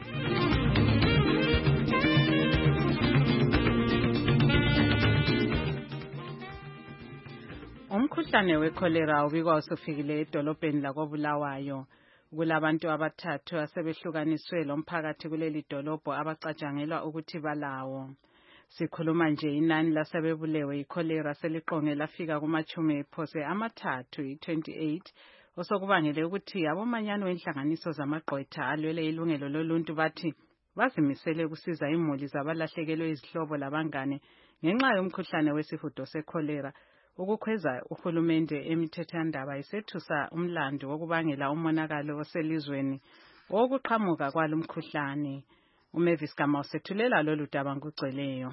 Umkhuhlane wecholera ubikwa usufikile edolobheni lakoBulawayo. Kulabantu abathathu asebehlukaniswe lomphakathi kuleli dolobho abacatshangelwa ukuthi balawo. Sikhuluma nje inani lasebebulewe icholera seliqonge lafika kumachumi phose amathathu i-twenty-eight osokubangele ukuthi abomanyano wenhlanganiso zamagqwetha alwele ilungelo loluntu bathi bazimisele kusiza imuli zabalahlekelwe izihlobo labangane ngenxa yomkhuhlane wesihudo secholera. Ukukhweza uhulumende emithethwandaba isethusa umlando wokubangela umonakalo oselizweni wokuqhamuka kwalomkhuhlane. uMavis Gama usethulela lolu daba ngokugcweleyo.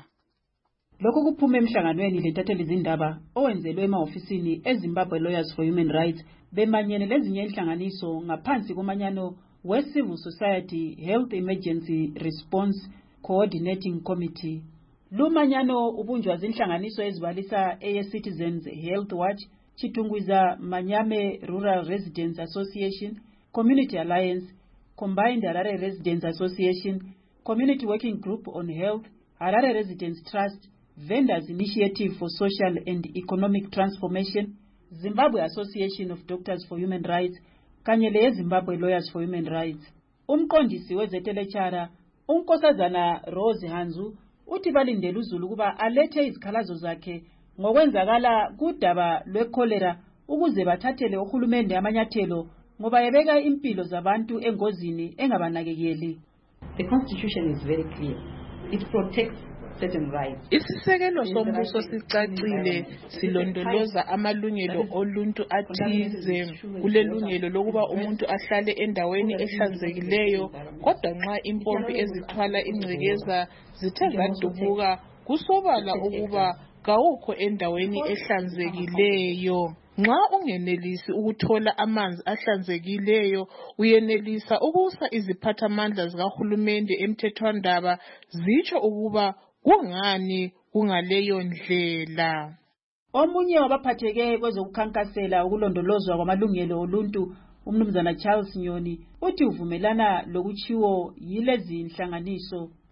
Lokhu kuphume emhlanganweni lentatheli izindaba owenzelwe emahofisini eZimbabwe Lawyers for Human Rights bemanyene lezinye inhlanganiso ngaphansi komanyano we-Civil Society Health Emergency Response Coordinating Committee. Lumanyano ubunjwa zinhlanganiso ezibalisa eyeCitizens Health Watch, Chitungwiza Manyame Rural Residents Association, Community Alliance, Combined Harare Residents Association, Community Working Group on Health, Harare Residents Trust, Vendors Initiative for Social and Economic Transformation, Zimbabwe Association of Doctors for Human Rights, kanye leZimbabwe Lawyers for Human Rights. Umqondisi wezetelechara uNkosazana Rose Hanzu uthi balindele uZulu kuba alethe izikhalazo zakhe ngokwenzakala kudaba lwecholera ukuze bathathele uhulumende amanyathelo ngoba yebeka impilo zabantu engozini engabanakekeli. The constitution is very clear. It protects certain rights. Isisekelo sombuso sicacile silondoloza amalungelo oluntu athize kulelungelo lokuba umuntu ahlale endaweni ehlanzekileyo kodwa nxa impompi ezithwala ingcekeza zithe zadubuka kusobala ukuba kawukho endaweni ehlanzekileyo. Nxa ungenelisi ukuthola amanzi ahlanzekileyo uyenelisa ukusa iziphathamandla zikahulumende emthethwandaba zitsho ukuba kungani kungaleyo ndlela. Omunye wabaphatheke kwezokukhankasela ukulondolozwa kwamalungelo oluntu umnumzana Charles Nyoni uthi uvumelana lokuchiwo yilezi inhlanganiso.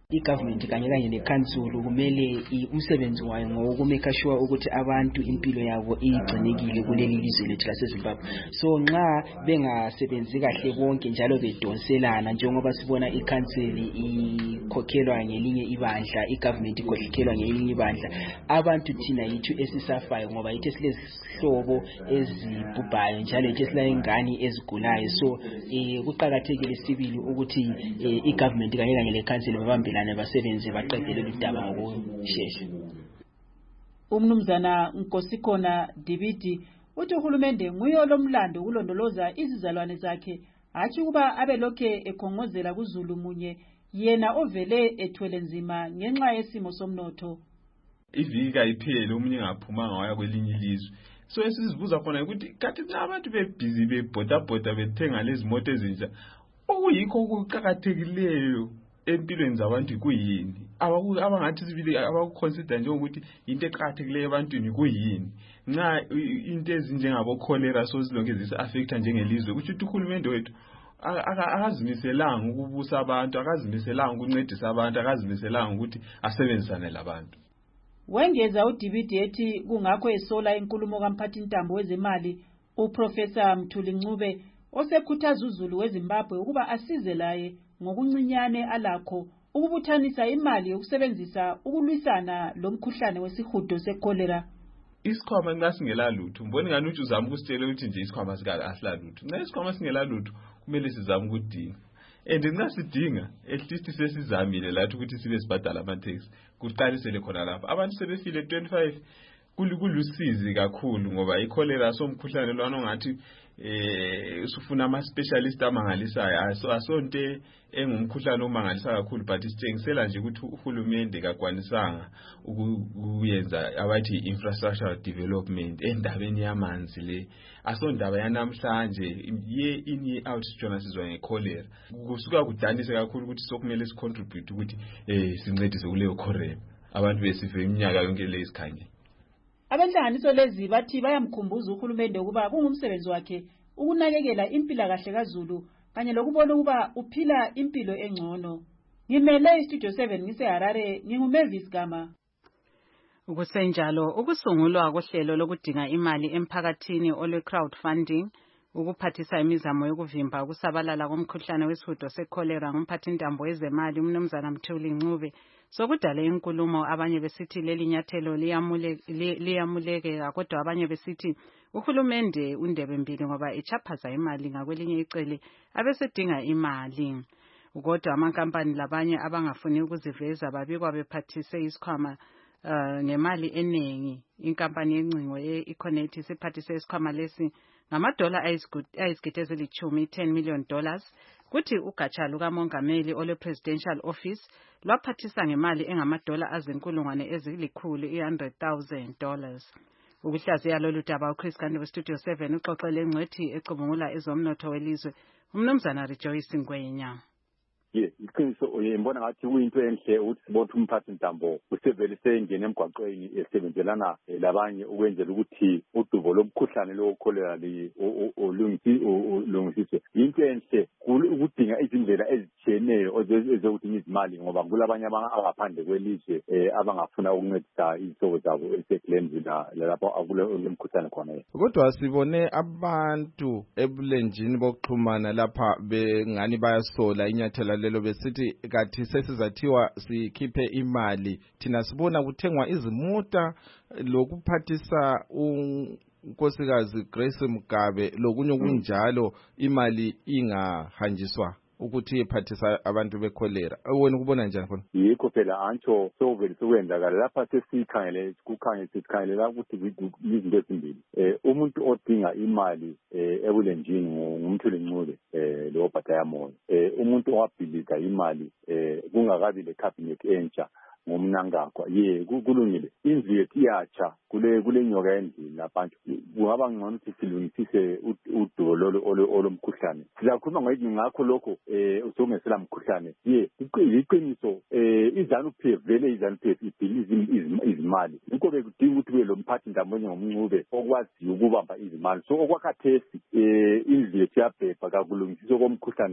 I-government kanye kanye nekhansulu kumele umsebenzi wayo ngokumeka sure ukuthi abantu impilo yabo igcinekile kuleli lizwe lethu laseZimbabwe. So nxa bengasebenzi kahle bonke njalo bedonselana njengoba sibona ikhanseli ikhokhelwa ngelinye ibandla, i-government ikhokhelwa ngelinye ibandla, abantu thina yithu esisafayo ngoba yithu silezihlobo ezibhubhayo njalo yithu silayingane ezigulayo. So eh kuqhakathekile sibili ukuthi i-government kanye kanye lekhanseli babambe basebenze baqedele ludaba ngokusheshsha. Umnumzana Nkosikhona Dibidi uthi uhulumende nguye lomlando ukulondoloza izizalwane zakhe, hathi kuba abelokhe ekhongozela kuZulu munye yena ovele ethwele nzima ngenxa yesimo somnotho. Ivika iphele umunye ngaphumanga waya kwelinye ilizwe. So esizibuza khona ukuthi kathi abantu bebhizi bebhoda bhoda bethenga lezi moto ezintsha, okuyikho okuqhakathekileyo empilweni zabantu kuyini? Abangathi sibili abakuconsider njengokuthi into eqhakathekileyo ebantwini kuyini? Nxa into ezinjengabo cholera so silonke zisa affecta njengelizwe, ukuthi uhulumende wethu akazimiselanga ukubusa abantu, akazimiselanga ukuncedisa abantu, akazimiselanga ukuthi asebenzisane labantu. Wengeza uDibidi ethi kungakho esola inkulumo kaMphathintambo wezemali uProfessor Mthuli Ncube osekhuthaza uZulu weZimbabwe ukuba asize laye ngokuncinyane alakho ukubuthanisa imali yokusebenzisa ukulwisana lomkhuhlane wesihudo secholera. Isikhwama nxa singela lutho, mbona ngani uthi uzama ukusitshela ukuthi nje isikhwama sika asila lutho. Nxa isikhwama singela lutho kumele sizame ukudinga. And nxa sidinga at least sesizamile lathi ukuthi sibe sibhadala ama tax. Kuqalisele khona lapha. Abantu sebefile twenty-five kulusizi kakhulu ngoba icholera somkhuhlane lwana ngathi eh usufuna ama specialist amangalisayo. Aso asonto engumkhuhlane omangalisa kakhulu, but isitshengisela nje ukuthi uhulumende kakwanisanga ukuyenza abathi infrastructure development endabeni yamanzi le. Asondaba yanamhlanje ye in ye out sijona sizwa ngecholera. Kusuka kudanise kakhulu ukuthi sokumele sicontribute ukuthi eh sincedise kuleyo cholera. Abantu besife iminyaka yonke lesikhanye. Abenhlanganiso lezi bathi bayamkhumbuza uhulumende ukuba kungumsebenzi wakhe ukunakekela impilo kahle kaZulu kanye lokubona ukuba uphila impilo engcono. Ngimele iStudio seven ngiseHarare, nginguMavis Gama. Ukusenjalo ukusungulwa kohlelo lokudinga imali emphakathini olwe crowdfunding ukuphathisa imizamo yokuvimba ukusabalala komkhuhlane wesihudo secholera ngumphathintambo wezemali uMnumzana Mthuli Ncube. Sokudale inkulumo abanye besithi leli nyathelo liyamulekeka, kodwa abanye besithi uhulumende undebe mbili ngoba echaphaza imali ngakwelinye icele abesedinga imali. Kodwa amankampani labanye abangafuni ukuziveza babikwa bephathise isikhwama uh, ngemali eningi. Inkampani yencingo ye-Econet isiphathise isikhwama lesi ngamadola ayizigidi ezilithumi ten million dollars. Kuthi ugatsha lukamongameli ole presidential office lwaphathisa ngemali engamadola azinkulungwane ezilikhulu one hundred thousand dollars. Ukuhlaziya lolu daba uChris Kandi weStudio seven uxoxele engcwethi ecubungula ezomnotho welizwe uMnumzana Rejoice Ngwenya. Ye iqiniso uyembona ngathi kuyinto enhle ukuthi sibothe umphathintambo usevele sengene emgwaqweni esebenzelana labanye ukwenzela ukuthi udubo lomkhuhlane lokholera li olungisiswe. Into enhle ukudinga izindlela ezitshiyeneyo ezokuthi izimali ngoba kulabanye abangaphandle kwelizwe abangafuna ukuncedisa izinto zabo eseGlenville lapho akulomkhuhlane khona. Kodwa sibone abantu ebulenjini bokuxhumana lapha bengani bayasola inyathela lelo besithi kathi sesizathiwa sikhiphe imali thina sibona kuthengwa izimota lokuphathisa unkosikazi Grace Mugabe lokunye kunjalo imali ingahanjiswa ukuthi iphathisa abantu becholera. Wena ukubona njani khona? Yikho phela antsho sovele sokwenzakala lapha sesikhangele kukhanye sikhangelela ukuthi izinto ezimbili. Eh umuntu odinga imali ebulenjini ngumthuli Ncube eh lo bhathayamoya. Eh umuntu owabhilika imali eh kungakabi le cabinet entsha ngomnangagwa ye kulungile indlu yethu iyatsha kule kule nyoka endlini labantu kungaba ngcono ukuthi silungisise udubo olomkhuhlane. Sizakhuluma ngokuthi ngakho lokho eh usongesela umkhuhlane ye iqiniso eh izanu P F vele izanu P F ibhiliza izimali inko bekudinga ukuthi kube lo mphathintambo ngomncube okwazi ukubamba izimali. So okwakhathesi eh indlu yethu yabhebha kakulungisiswa komkhuhlane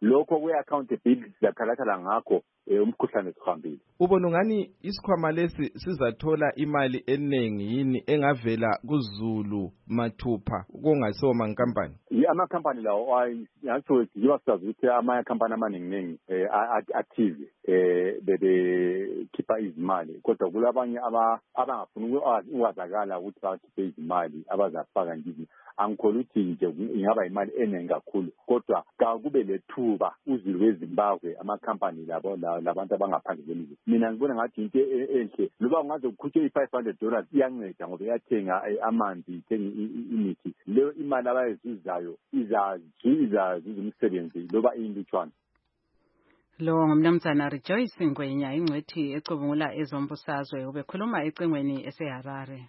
lokho kwe-accountability sizakhalathala ngakho um umkhuhlane sihambile. Ubona ngani isikhwama lesi sizathola imali eningi yini engavela kuZulu mathupha kungasoma nkampani? Amakhampani lawo yatsho njengoba sisazi ukuthi amakhampani amaningi active eh bebekhipha izimali kodwa kulabanye abangafuni ukwazakala ukuthi bakhiphe izimali abazafaka ngizi. Angikholwa ukuthi nje ingaba imali eningi kakhulu kodwa kube lethuba uZulu weZimbabwe amakhampani labo labantu abangaphandle kwelizwe. Mina ngibona ngathi into enhle loba ungaze ukhuthe i-five hundred dollars iyanceda ngoba iyathenga amanzi ithenga imithi leyo imali abayizuzayo izaziza umsebenzi loba iyilutshwana. Lo ngumnumzana Rejoice Ngwenya ingcwethi ecubungula ezombusazwe ubekhuluma ecingweni eseHarare.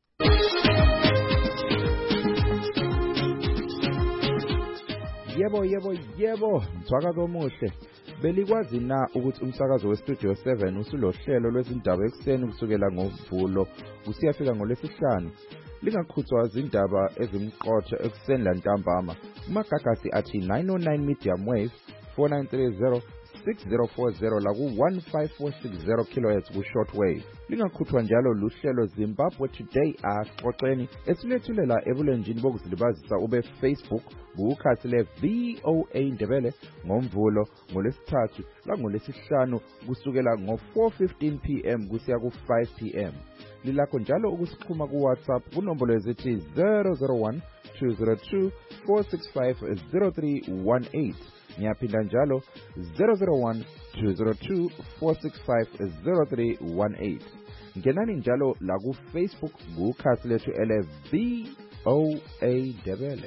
Yebo yebo yebo mthwakazo omuhle belikwazi na ukuthi umsakazo weStudio seven usulohlelo lwezindaba ekseni kusukela ngoVulo usiyafika ngolwesihlanu lingakhuthwa izindaba ezimqotho ekseni lantambama umagagasi athi nine oh nine medium wave four nine three zero six zero four zero la ku one five four six zero kilohertz ku shortwave lingakhuthwa njalo luhlelo Zimbabwe Today axoxeni esilethulela ebulenjini bokuzilibazisa ube Facebook bukhasi le V O A Ndebele ngomvulo ngolesithathu la ngolesihlanu kusukela ngo four fifteen p m kusiya ku five p m lilakho njalo ukusixhuma ku WhatsApp kunombolo ezithi zero zero one two zero two four six five zero three one eight ngiyaphinda njalo zero zero one two zero two four six five zero three one eight ngenani njalo la ku Facebook kukhasi lethu ele V O A Ndebele.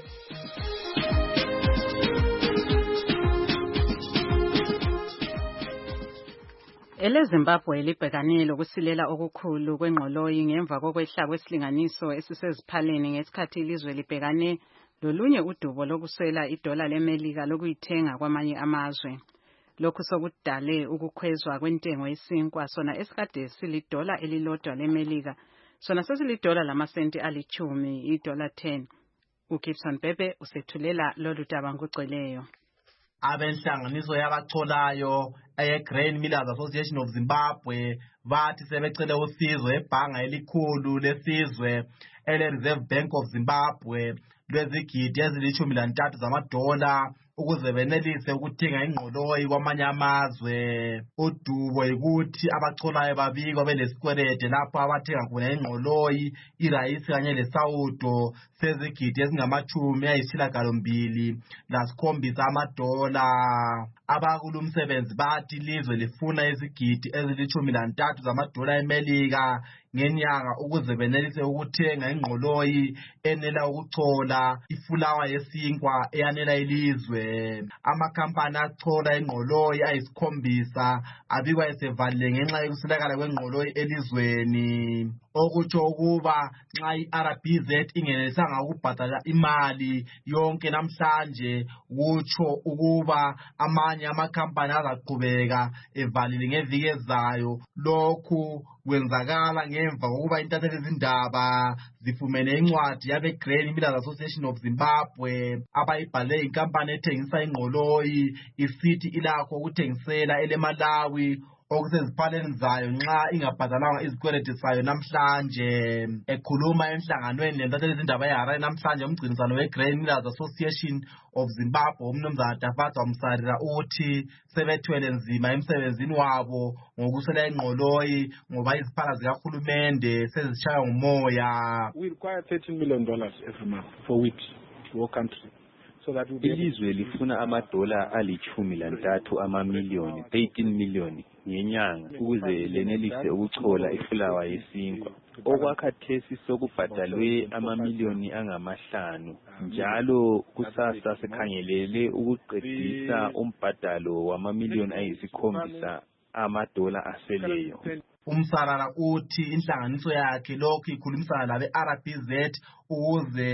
EleZimbabwe libhekanile ukusilela okukhulu kwengqoloyi ngemva kokwehla kwesilinganiso esiseziphaleni ngesikhathi ilizwe libhekane lolunye udubo lokuswela idola leMelika lokuyithenga kwamanye amazwe. Lokhu sokudale ukukhwezwa kwentengo yesinkwa sona esikade silidola elilodwa leMelika sona sesilidola lamasenti alichumi idola ten. uGibson Bebe usethulela lolu daba ngoceleyo. Abenhlanganiso yabacholayo eGrain Millers Association of Zimbabwe bathi sebecele usizo ebhanga elikhulu lesizwe ele-Reserve Bank of Zimbabwe lwezigidi ezilishumi lantathu zamadola ukuze benelise ukuthenga ingqoloyi kwamanye amazwe. Udubo yikuthi abacholayo babikwa belesikwelede lapho abathenga khona ingqoloyi, irayisi kanye lesawudo sezigidi ezingamachumi ayisishiyagalombili lasikhombisa amadola. Abakulu umsebenzi bathi ilizwe lifuna izigidi ezilishumi lantathu zamadola eMelika ngenyanga ukuze benelise ukuthenga ingqoloyi enela ukuchola ifulawa yesinkwa eyanela ilizwe. Amakhampani achola ingqoloyi ayisikhombisa abikwa esevalile ngenxa yokuswelakala kwengqoloyi elizweni. Okutsho ukuba nxa i-R B Z ingenelisanga ukubhadala imali yonke namhlanje kutsho ukuba amanye amakhampani azaqhubeka evalile ngeviki ezayo. Lokhu kwenzakala ngemva kokuba intatheli zindaba zifumene incwadi yabeGrain Millers Association of Zimbabwe abayibhale inkampani ethengisa ingqoloyi isithi ilakho ukuthengisela eleMalawi okuseziphaleni zayo nxa ingabhadalanga izikweleti zayo namhlanje. Ekhuluma emhlanganweni lentatheli zindaba eHarare namhlanje umgcinisano weGrain Millers Association of Zimbabwe umnumzana Dafatswa Msarira uthi sebethwele nzima emsebenzini wabo ngokuswela ingqoloyi ngoba iziphala zikahulumende sezishaya ngumoya. We require thirteen million dollars every month for wheat to our country. Ilizwe lifuna amadola alichumi lantathu amamiliyoni eighteen million ngenyanga ukuze lenelise ukuchola ifulawa yesinkwa. Okwakhathesi sokubhadalwe amamiliyoni angamahlanu njalo kusasa sekhangelele ukuqedisa umbhadalo wamamiliyoni ayisikhombisa amadola aseleyo. Umsarara uthi inhlanganiso yakhe lokhu ikhulumisana labe-R B Z ukuze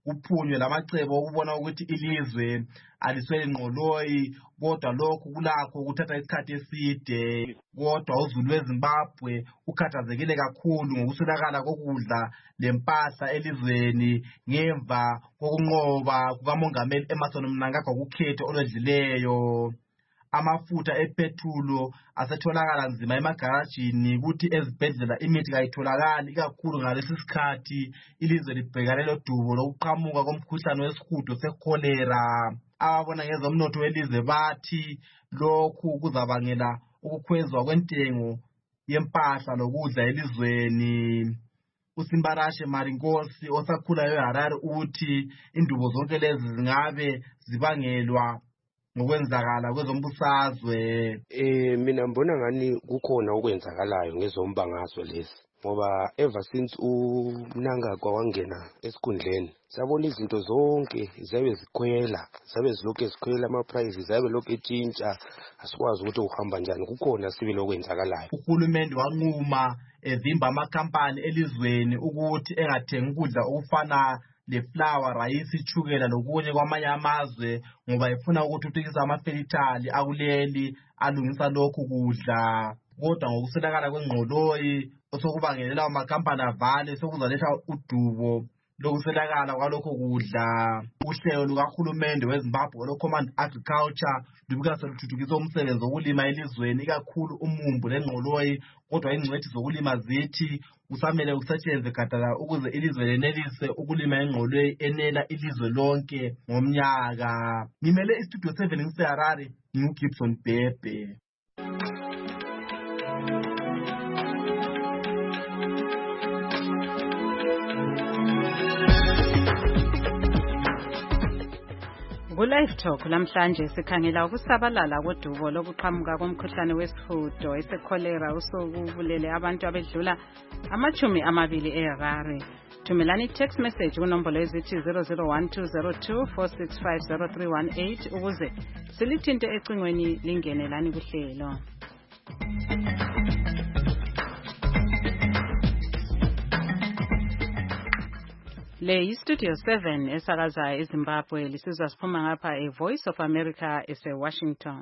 kuphunywe lamacebo okubona ukuthi ilizwe alisweli ngqoloyi, kodwa lokhu kulakho kuthatha isikhathi eside. Kodwa uzulu weZimbabwe ukhathazekile kakhulu ngokuswelakala kokudla lempahla elizweni ngemva kokunqoba kukamongameli Emmerson Mnangagwa kukhetho olwedlileyo. Amafutha epethulo asetholakala nzima emagarajini, kuthi ezibhedlela imithi kayitholakali, ikakhulu ngalesi sikhathi ilizwe libhekane lodubo lokuqhamuka komkhuhlane wesihudo sekholera. Ababona ngezomnotho welizwe bathi lokhu kuzabangela ukukhwezwa kwentengo yempahla lokudla elizweni. uSimbarashe Marinkosi osakhulayo eHarare uthi indubo zonke lezi zingabe zibangelwa ngokwenzakala kwezombusazwe. Eh mina mbona ngani kukhona okwenzakalayo ngezombangazwe lezi, ngoba ever since uMnangagwa wangena esikhundleni sabona izinto zonke zabe zikhwela, zabe zilokhu ezikhwela, ama prices zabe lokhu etshintsha, asikwazi ukuthi uhamba njani. Kukhona sibili okwenzakalayo. Uhulumende wanquma evimba amakhampani elizweni ukuthi engathengi ukudla okufana leflour, rice, ichukela lokunye kwamanye amazwe, ngoba efuna ukuthuthukisa amafactory akuleli alungisa lokhu kudla. Kodwa ngokuswelakala kwengqoloyi osokubangelela amakhampani avale sokuzaletha udubo lokuswelakala kwalokho kudla. Uhlelo lukahulumende weZimbabwe lo-Command Agriculture lubika seluthuthukisa umsebenzi wokulima elizweni, ikakhulu umumbu lengqoloyi, kodwa ingcwethi zokulima zithi kusamele kusetshenzwe gadala ukuze ilizwe lenelise ukulima ingqoloyi enela ilizwe lonke ngomnyaka. Ngimele istudio seven ngiseHarare, nginguGibson Bhebhe. Ku-Live Talk lamhlanje sikhangela ukusabalala kodubo lokuqhamuka komkhuhlane wesihudo esekholera usokubulele abantu abedlula amachumi amabili eHarare. Thumelani i-text message kunombolo ezithi zero zero one two zero two four six five zero three one eight ukuze silithinte ecingweni lingenelani kuhlelo. Le iStudio seven esakaza eZimbabwe lisizwa siphuma ngapha eVoice of America ese-Washington.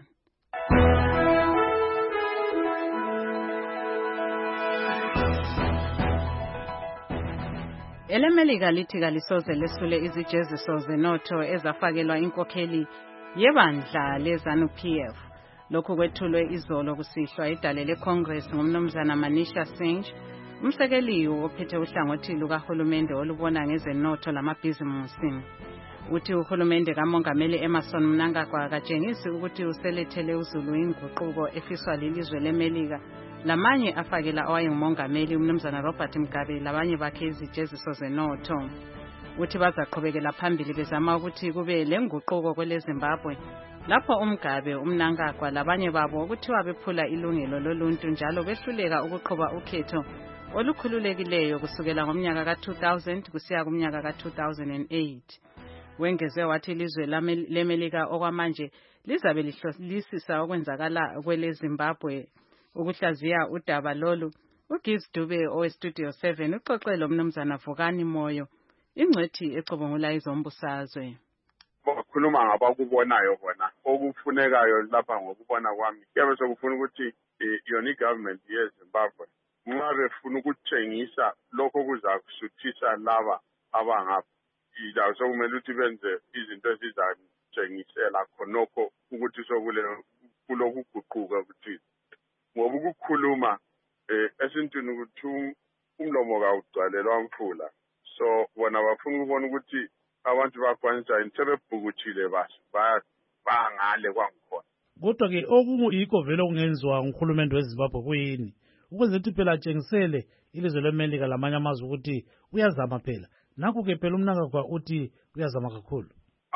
EleMelika lithi kalisoze lesule izijeziso zenotho ezafakelwa inkokheli yebandla leZanu-P F. Lokhu kwethulwe izolo kusihlwa idale leCongress ngumnumzana Manisha Singh, umsekeli ophethe uhlangothi lukahulumende olubona ngezenotho lamabhizimusi. Uthi uhulumende kamongameli Emmerson Mnangagwa akatshengisi ukuthi uselethele uzulu inguquko efiswa lilizwe leMelika, lamanye afakela owayengumongameli umnumzana Robert Mugabe labanye bakhe izijeziso zenotho. Uthi bazaqhubekela phambili bezama ukuthi kube lenguquko kweleZimbabwe, lapho uMgabe, uMnangagwa labanye babo ukuthiwa bephula ilungelo loluntu njalo behluleka ukuqhuba ukhetho olukhululekileyo kusukela ngomnyaka ka two thousand kusiya kumnyaka ka two thousand eight. Wengeze wathi ilizwe leMelika okwamanje lizabe lihlolisisa okwenzakala kweleZimbabwe. Ukuhlaziya udaba lolu, uGibbs Dube oweStudio seven uxoxele umnumzana Vukani Moyo, ingcwethi ecubungula izombusazwe. Bakhuluma ngabakubonayo bona okufunekayo lapha ngokubona kwami kuyabe sekufuna ukuthi yona igovernment yeZimbabwe nxa befuna ukutshengisa lokho kuzakusuthisa laba abangapha, yilawo sokumele ukuthi benze izinto ezizatshengisela khonokho ukuthi sokulokuguquka kuthini. Ngoba ukukhuluma esintwini ukuthi umlomo kawugcwalelwa mfula, so bona bafuna ukubona ukuthi abantu bakwanisa yini sebebhukutshile basi bangale kwangikhona. Kodwa-ke okuyikho vele okungenziwa nguhulumende weZimbabwe kuyini ukuze ukuthi phela atshengisele ilizwe leMelika lamanye amazwe ukuthi uyazama phela. Nakho-ke phela uMnangagwa uthi uyazama kakhulu.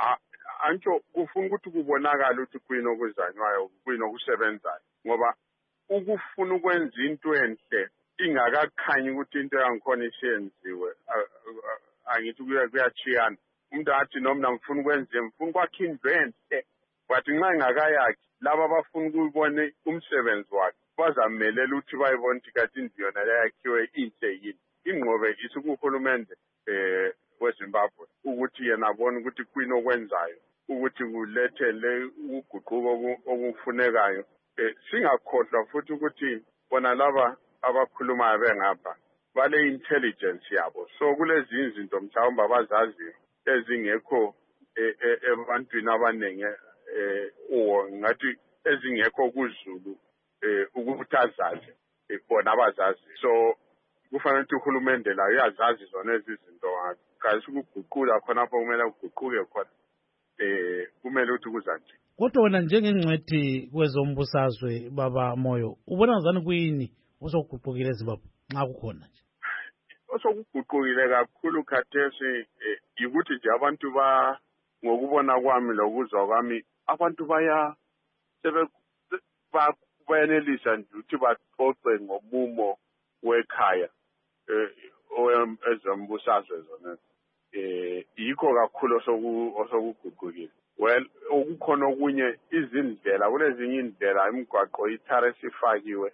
Antsho kufuna ukuthi kubonakale ukuthi kuyini okuzanywayo, kuyini okusebenzayo, ngoba ukufuna ukwenza into enhle ingakakhanyi ukuthi into yangikhona isiyenziwe, angithi kuyachiyana. Umuntu athi noma ngifuna ukwenza ngifuna ukwakha into enhle, kwathi nxa ingakayakhi laba abafuna ukubona umsebenzi wakhe bazamelela ukuthi bayibone ukuthi kathi indlu yona yakhiwe inhle yini. Ingqobe isukuhulumende eh weZimbabwe ukuthi yena abone ukuthi kuyini okwenzayo ukuthi kulethele ukuguquko okufunekayo. Singakhohlwa futhi ukuthi bona laba abakhulumayo bengapha bale intelligence yabo, so kulezi izinto mhlawumbe abazaziyo ezingekho ebantwini abaningi o ngathi ezingekho kuZulu ukuthi azazi bona abazazi. So kufanele ukuthi uhulumende la uyazazi zona lezi zinto, kazi ukuguqula khona apho kumele uguquke khona eh kumele ukuthi kuzanje. Kodwa wena njengengcwethi kwezombusazwe baba Moyo, ubona ngani kuyini osokuguqukile eZimbabwe nxa kukhona nje? Osokuguqukile kakhulu khathesi ukuthi nje abantu ba ngokubona kwami lokuzwa kwami abantu baya sebe bayenelisa nje ukuthi baxoxe ngomumo wekhaya eh ezombusazwe zona. Eh yikho kakhulu osokuguqukile. Well, ukukhona okunye izindlela kulezinye indlela imigwaqo ithare sifakiwe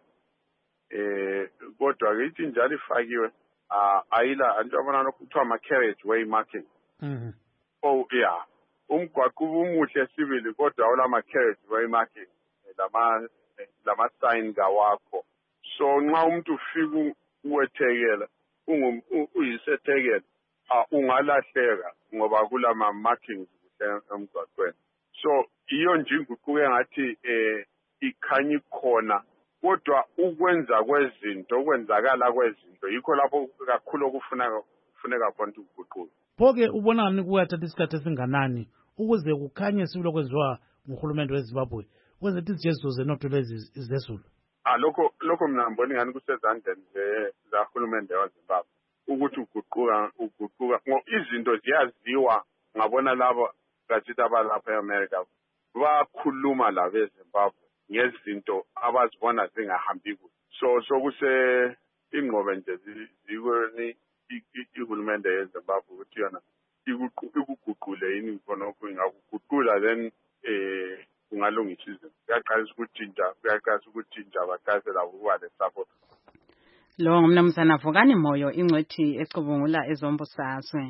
eh kodwa ke ithi njalo ifakiwe ayila anjabana lokuthiwa ama carriage way marking. Mhm. Oh yeah, umgwaqo umuhle sibili kodwa awula ama carriage way marking lama lama sign kawakho. So nxa umuntu ufika uwethekela uyisethekela ungalahleka ngoba kulama markings emgwaqweni. So iyo nje inguquko engathi eh ikhanya khona kodwa ukwenza kwezinto ukwenzakala kwezinto yikho lapho kakhulu okufuneka kufuneka khona ukuguquka. Phoke ubona ngani kuyathatha isikhathi esinganani ukuze kukhanye sibilo kwenziwa nguhulumende weZimbabwe kwenze izijeziso zenotho lezi zezulu? Ah lokho lokho mina ngibona ngani kusezandleni zahulumende weZimbabwe ukuthi uguquka uguquka ngo izinto ziyaziwa ngabona labo kathi abalapha eAmerica bakhuluma la beZimbabwe ngezinto abazibona zingahambi kuhle. So sokuse ingqobe nje zikweni ihulumende yeZimbabwe ukuthi yona ikuguqule yini khona ingakuguqula then eh kungalungisa izinto. Kuyaqalisa ukuthinta kuyaqalisa ukuthinta bakhathela ukuba le support. Lo ngumnumzana Vukani Moyo, ingcwethi ecubungula ezombusazwe.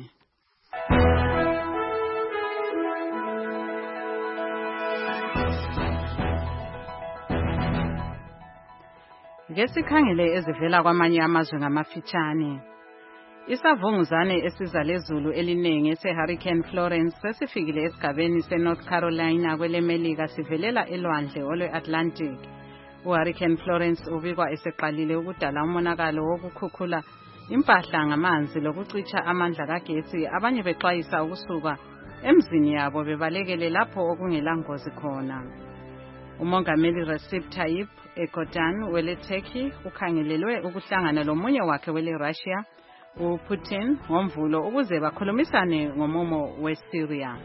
Ngesikhangele ezivela kwamanye amazwe ngamafitshane. Isavunguzane esiza lezulu elinengi seHurricane Florence sesifikile esigabeni seNorth Carolina kwelemelika sivelela elwandle olwe-Atlantic. uHurricane Florence ubikwa eseqalile ukudala umonakalo wokukhukhula impahla ngamanzi lokucitsha amandla kagesi, abanye bexwayisa ukusuka emzini yabo bebalekele lapho okungelangozi khona. Umongameli Recep Tayyip Erdogan wele Turkey ukhangelelwe ukuhlangana lomunye wakhe wele Russia uPutin ngomvulo ukuze bakhulumisane ngomumo weSyria.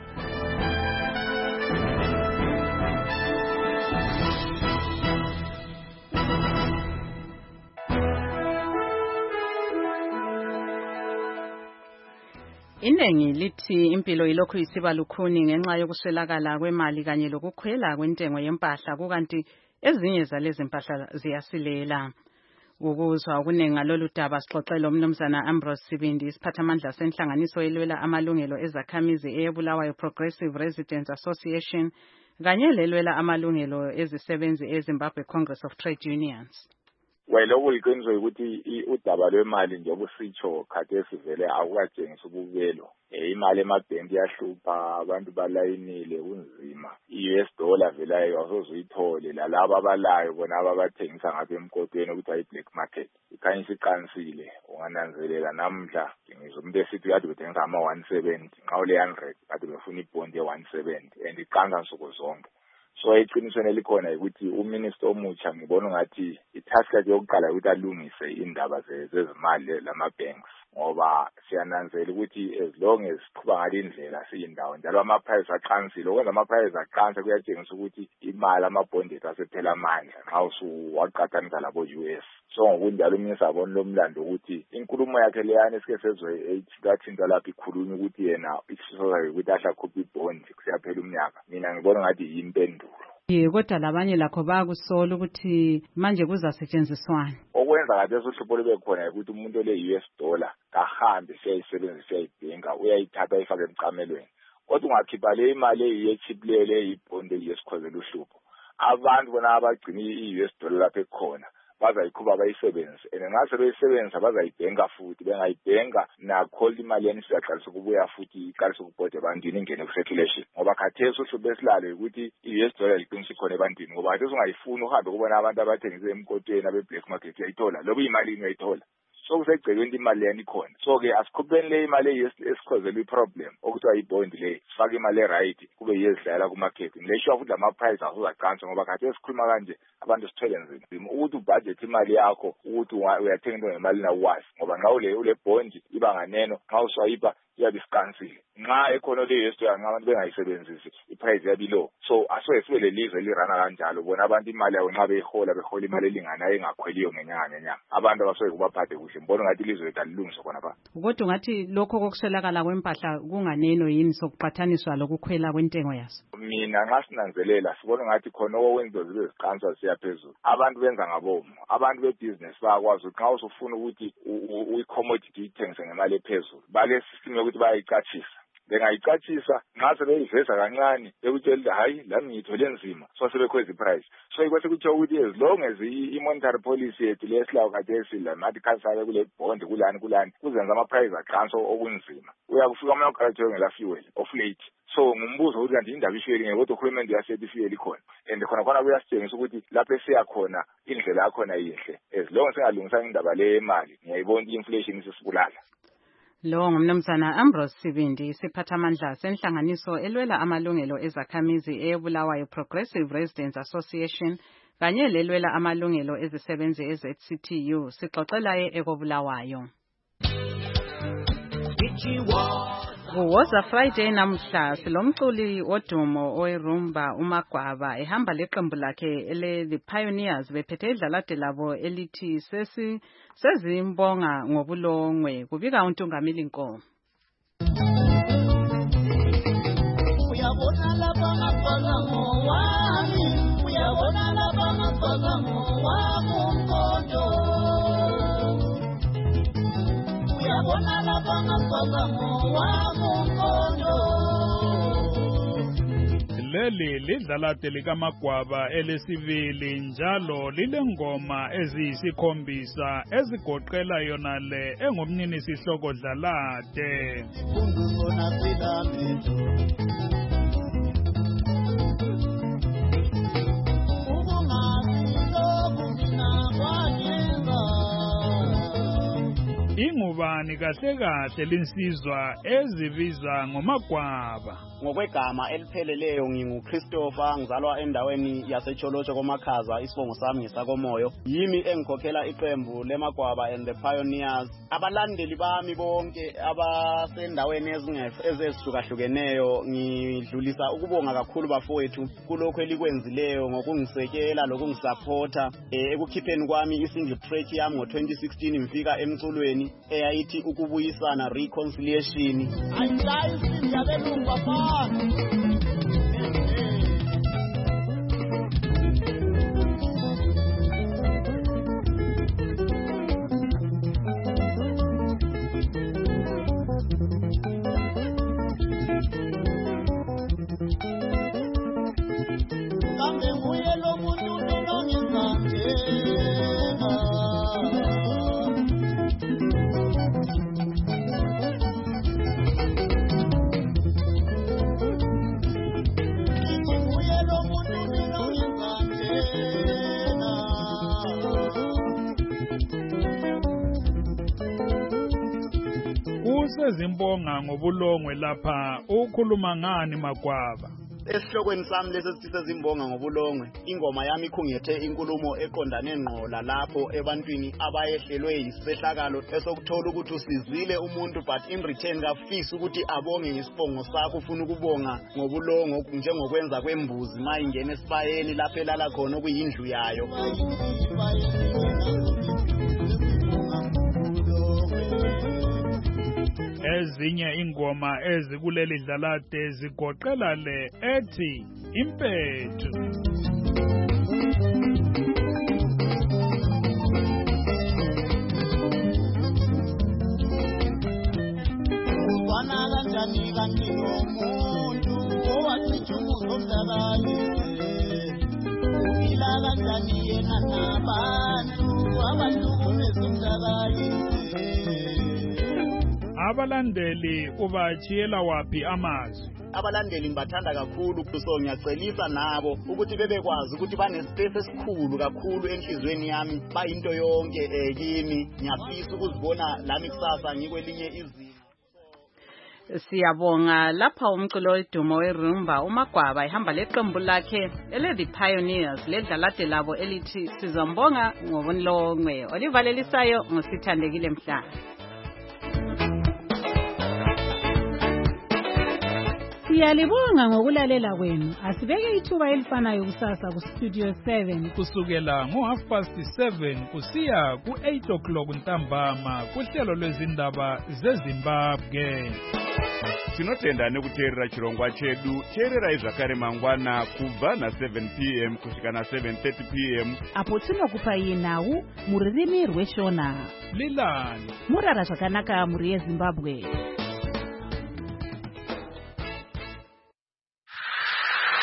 Inengi lithi impilo ilokhu isiba lukhuni ngenxa yokuswelakala kwemali kanye lokukhwela kwentengo yempahla, kukanti ezinye zalezi impahla ziyasilela. Ukuzwa okuningi ngalolu daba sixoxele umnumzana Ambrose Sibindi, isiphathamandla senhlanganiso elwela amalungelo ezakhamizi eyeBulawayo Progressive Residents Association kanye lelwela amalungelo ezisebenzi eZimbabwe Congress of Trade Unions. Well, okuyiqiniso ukuthi udaba lwemali nje obusitsho khathesi vele akukatshengisa ububelo. Imali emabhenki yahlupha, abantu balayinile kunzima. I-U S dollar vele awuzuyithole lalabo abalayo bona ababathengisa ngapha emkotweni ukuthi ayi black market. Ikhanya isiqansile, ungananzelela namhla ngizwe umuntu esithi kade bethengisa ama one seventy, nxa ule one hundred kade befuna ibhondi ye one seventy and iqanga nsuku zonke. So iqinisweni elikhona ukuthi uminister omutsha ngibona ngathi itask yakhe yokuqala ukuthi alungise indaba zezimali lama banks, ngoba siyananzela ukuthi as long as siqhuba ngalindlela siyindawo njalo ama price aqansile. Okwenza ama price aqansa kuyatshengisa ukuthi imali amabonded asephela amandla nxa usuwaqathanisa labo U S. So ngokunjalo uminister abona lomlando ukuthi inkulumo yakhe leyana esike sezwe ethinta lapha ikhulunywa ukuthi yena isisoza ukuthi ahla khupha ibond kusiyaphela umnyaka. Mina ngibona ngathi yimpendulo. Ye kodwa labanye lakho bayakusola ukuthi manje kuzasetshenziswana. okwenza kade uhlupho lube khona ukuthi umuntu ole-U S dollar kahambe siyayisebenzisa siyayibhenka uyayithatha ayifake emcamelweni kodwa ungakhipha le imali eyi-chip leyo leyibhondi eyesikhozela uhlupho abantu bona abagcina i-U S dollar lapho ekhona bazayikhupha bayisebenzise and nxa sebeyisebenzisa bazayibhenka futhi bengayibhenka nakho imali yani siyaqalisa ukubuya futhi iqalisa ukubhoda ebantwini ingene ku-circulation ngoba khathesi uhlupho esilalo ukuthi i-U S dollar liqinisa ikhona ebantwini ngoba khathesi ungayifuni uhambe kubona abantu abathengise emkotweni abe-black market uyayithola loba iyimali uyayithola so kusegcekweni imali yani ikhona so-ke asikhupheni le imali esikhozela i-problem okuthiwa yibhondi le sifake imali e-right kube yezidlala kumakhethi ngileshiwa futhi lama-price asozacantshwa ngoba khathi esikhuluma kanje abantu sithwele nzima ukuthi ubudget imali yakho ukuthi uyathenga into ngemali nawazi ngoba nxa ule ule bhondi iba nganeno nxa uswayipa iyabe isikansile nxa ekhona le U S dollar nxa abantu bengayisebenzisi iprice yabi low so asoke sibe lelizwe elirana kanjalo bona abantu imali yabo nxa beyihola behola imali elinganayo engakhweliyo ngenyanga ngenyanga abantu abasoke kubaphathe kuhle mbona ngathi ilizwe lethu alilungiswe khona pha kodwa ungathi lokho kokuswelakala kwempahla kunganeno yini sokuqathaniswa lokukhwela kwentengo yaso mina nxa sinanzelela sibona ngathi khona okwenziwa zibe ziqanswa siya phezulu abantu benza ngabomo abantu bebhizinesi bayakwazi ukuthi nxa usufuna ukuthi i-commodity ithengise ngemali ephezulu bale system yokuthi bayayicatshisa bengayicatshisa nxa sebeyiveza kancane bekutshela hayi lami ngiyithole nzima so sebekhweza iprice so ikwese kuthiwa ukuthi as long as i-monetary policy yethu lesilawo khathesi lamathi khansale kule bond kulani kulani kuzenza ama-price aqansa okunzima uyakufika ama-operators ngela fuel of late so ngumbuzo ukuthi kanti indaba ifuel ngeke kodwa uhulumende uyasethi ifuel ikhona and khona khona kuyasitshengisa ukuthi lapho esiya khona indlela yakhona yinhle as long as singalungisanga indaba le yemali ngiyayibona i-inflation isisibulala. Lo ngumnumzana Ambrose Sibindi siphathamandla senhlanganiso elwela amalungelo ezakhamizi eBulawayo Progressive Residents Association kanye lelwela amalungelo ezisebenzi eze-Z C T U sixoxelaye ekobulawayo. Kuwoza Friday namhla silomculi odumo oirumba uMagwaba ehamba leqembu lakhe ele The Pioneers bephethe idlalade labo elithi sesi sezimbonga ngobulongwe kubika uNtungamili Nkomo. Uyabona lapha ngaphala ngowami uyabona lapha ngaphala ngowami umkondo uyabona lapha ngaphala ngowami leli lidlalade likaMagwaba elesivili njalo lilengoma eziyisikhombisa ezigoqela yona le engumnini sihloko dlalade ingubani kahle kahle linsizwa ezibiza ngoMagwaba. Ngokwegama elipheleleyo nginguChristopher ngizalwa endaweni yaseCholotsho koMakhaza isibongo sami ngesakomoyo yimi engikhokhela iqembu leMagwaba and the Pioneers abalandeli bami bonke abasendaweni ezihlukahlukene ngidlulisa ukubonga kakhulu bafowethu kulokho elikwenzileyo ngokungisekela lokungisupporta ekukhipheni kwami isingle track yami ngo twenty sixteen ngifika emculweni eyayithi ukubuyisana reconciliation. Sezimbonga ngobulongwe lapha ukhuluma ngani Magwaba? Esihlokweni sami lesi sezimbonga ngobulongwe ingoma yami ikhungethe inkulumo eqondane ngqola lapho ebantwini abayehlelwe yisehlakalo esokuthola ukuthi usizwile umuntu but in return kafisa ukuthi abonge ngesibongo sakho ufuna ukubonga ngobulongo njengokwenza kwembuzi mayingena esibayeni lapho elala khona okuyindlu yayo. Ezinye ingoma ezikuleli dlalade zigoqela le ethi impethu. kanjani kanti nomuntu owasijumuza umdakali uphila kanjani yena nabantu abahlukumeza umdakali. Abalandeli ubachiyela waphi amazwi? Abalandeli ngibathanda kakhulu, so ngiyacelisa nabo ukuthi bebekwazi ukuthi banespace esikhulu kakhulu enhlizweni yami, bayinto yonke eh kimi. Ngiyafisa ukuzibona lami kusasa ngikwelinye izinto. Siyabonga lapha umculo wedumo weRumba uMagwaba ihamba leqembu lakhe ele The Pioneers ledlalade labo elithi sizombonga ngobunlongwe. Olivalelisayo ngosithandekile Mhlanga. Siyalibonga ngokulalela kwenu. Asibeke ithuba elifanayo kusasa ku Studio seven kusukela ngo half past seven kusiya ku eight o'clock ntambama kuhlelo lwezindaba zeZimbabwe. Tinotenda nekuteerera chirongwa chedu. Teerera zvakare mangwana kubva na seven p m kusvika na seven thirty p m apo tinokupai nhau muririmi rweshona. Lilani murara zvakanaka muri yeZimbabwe.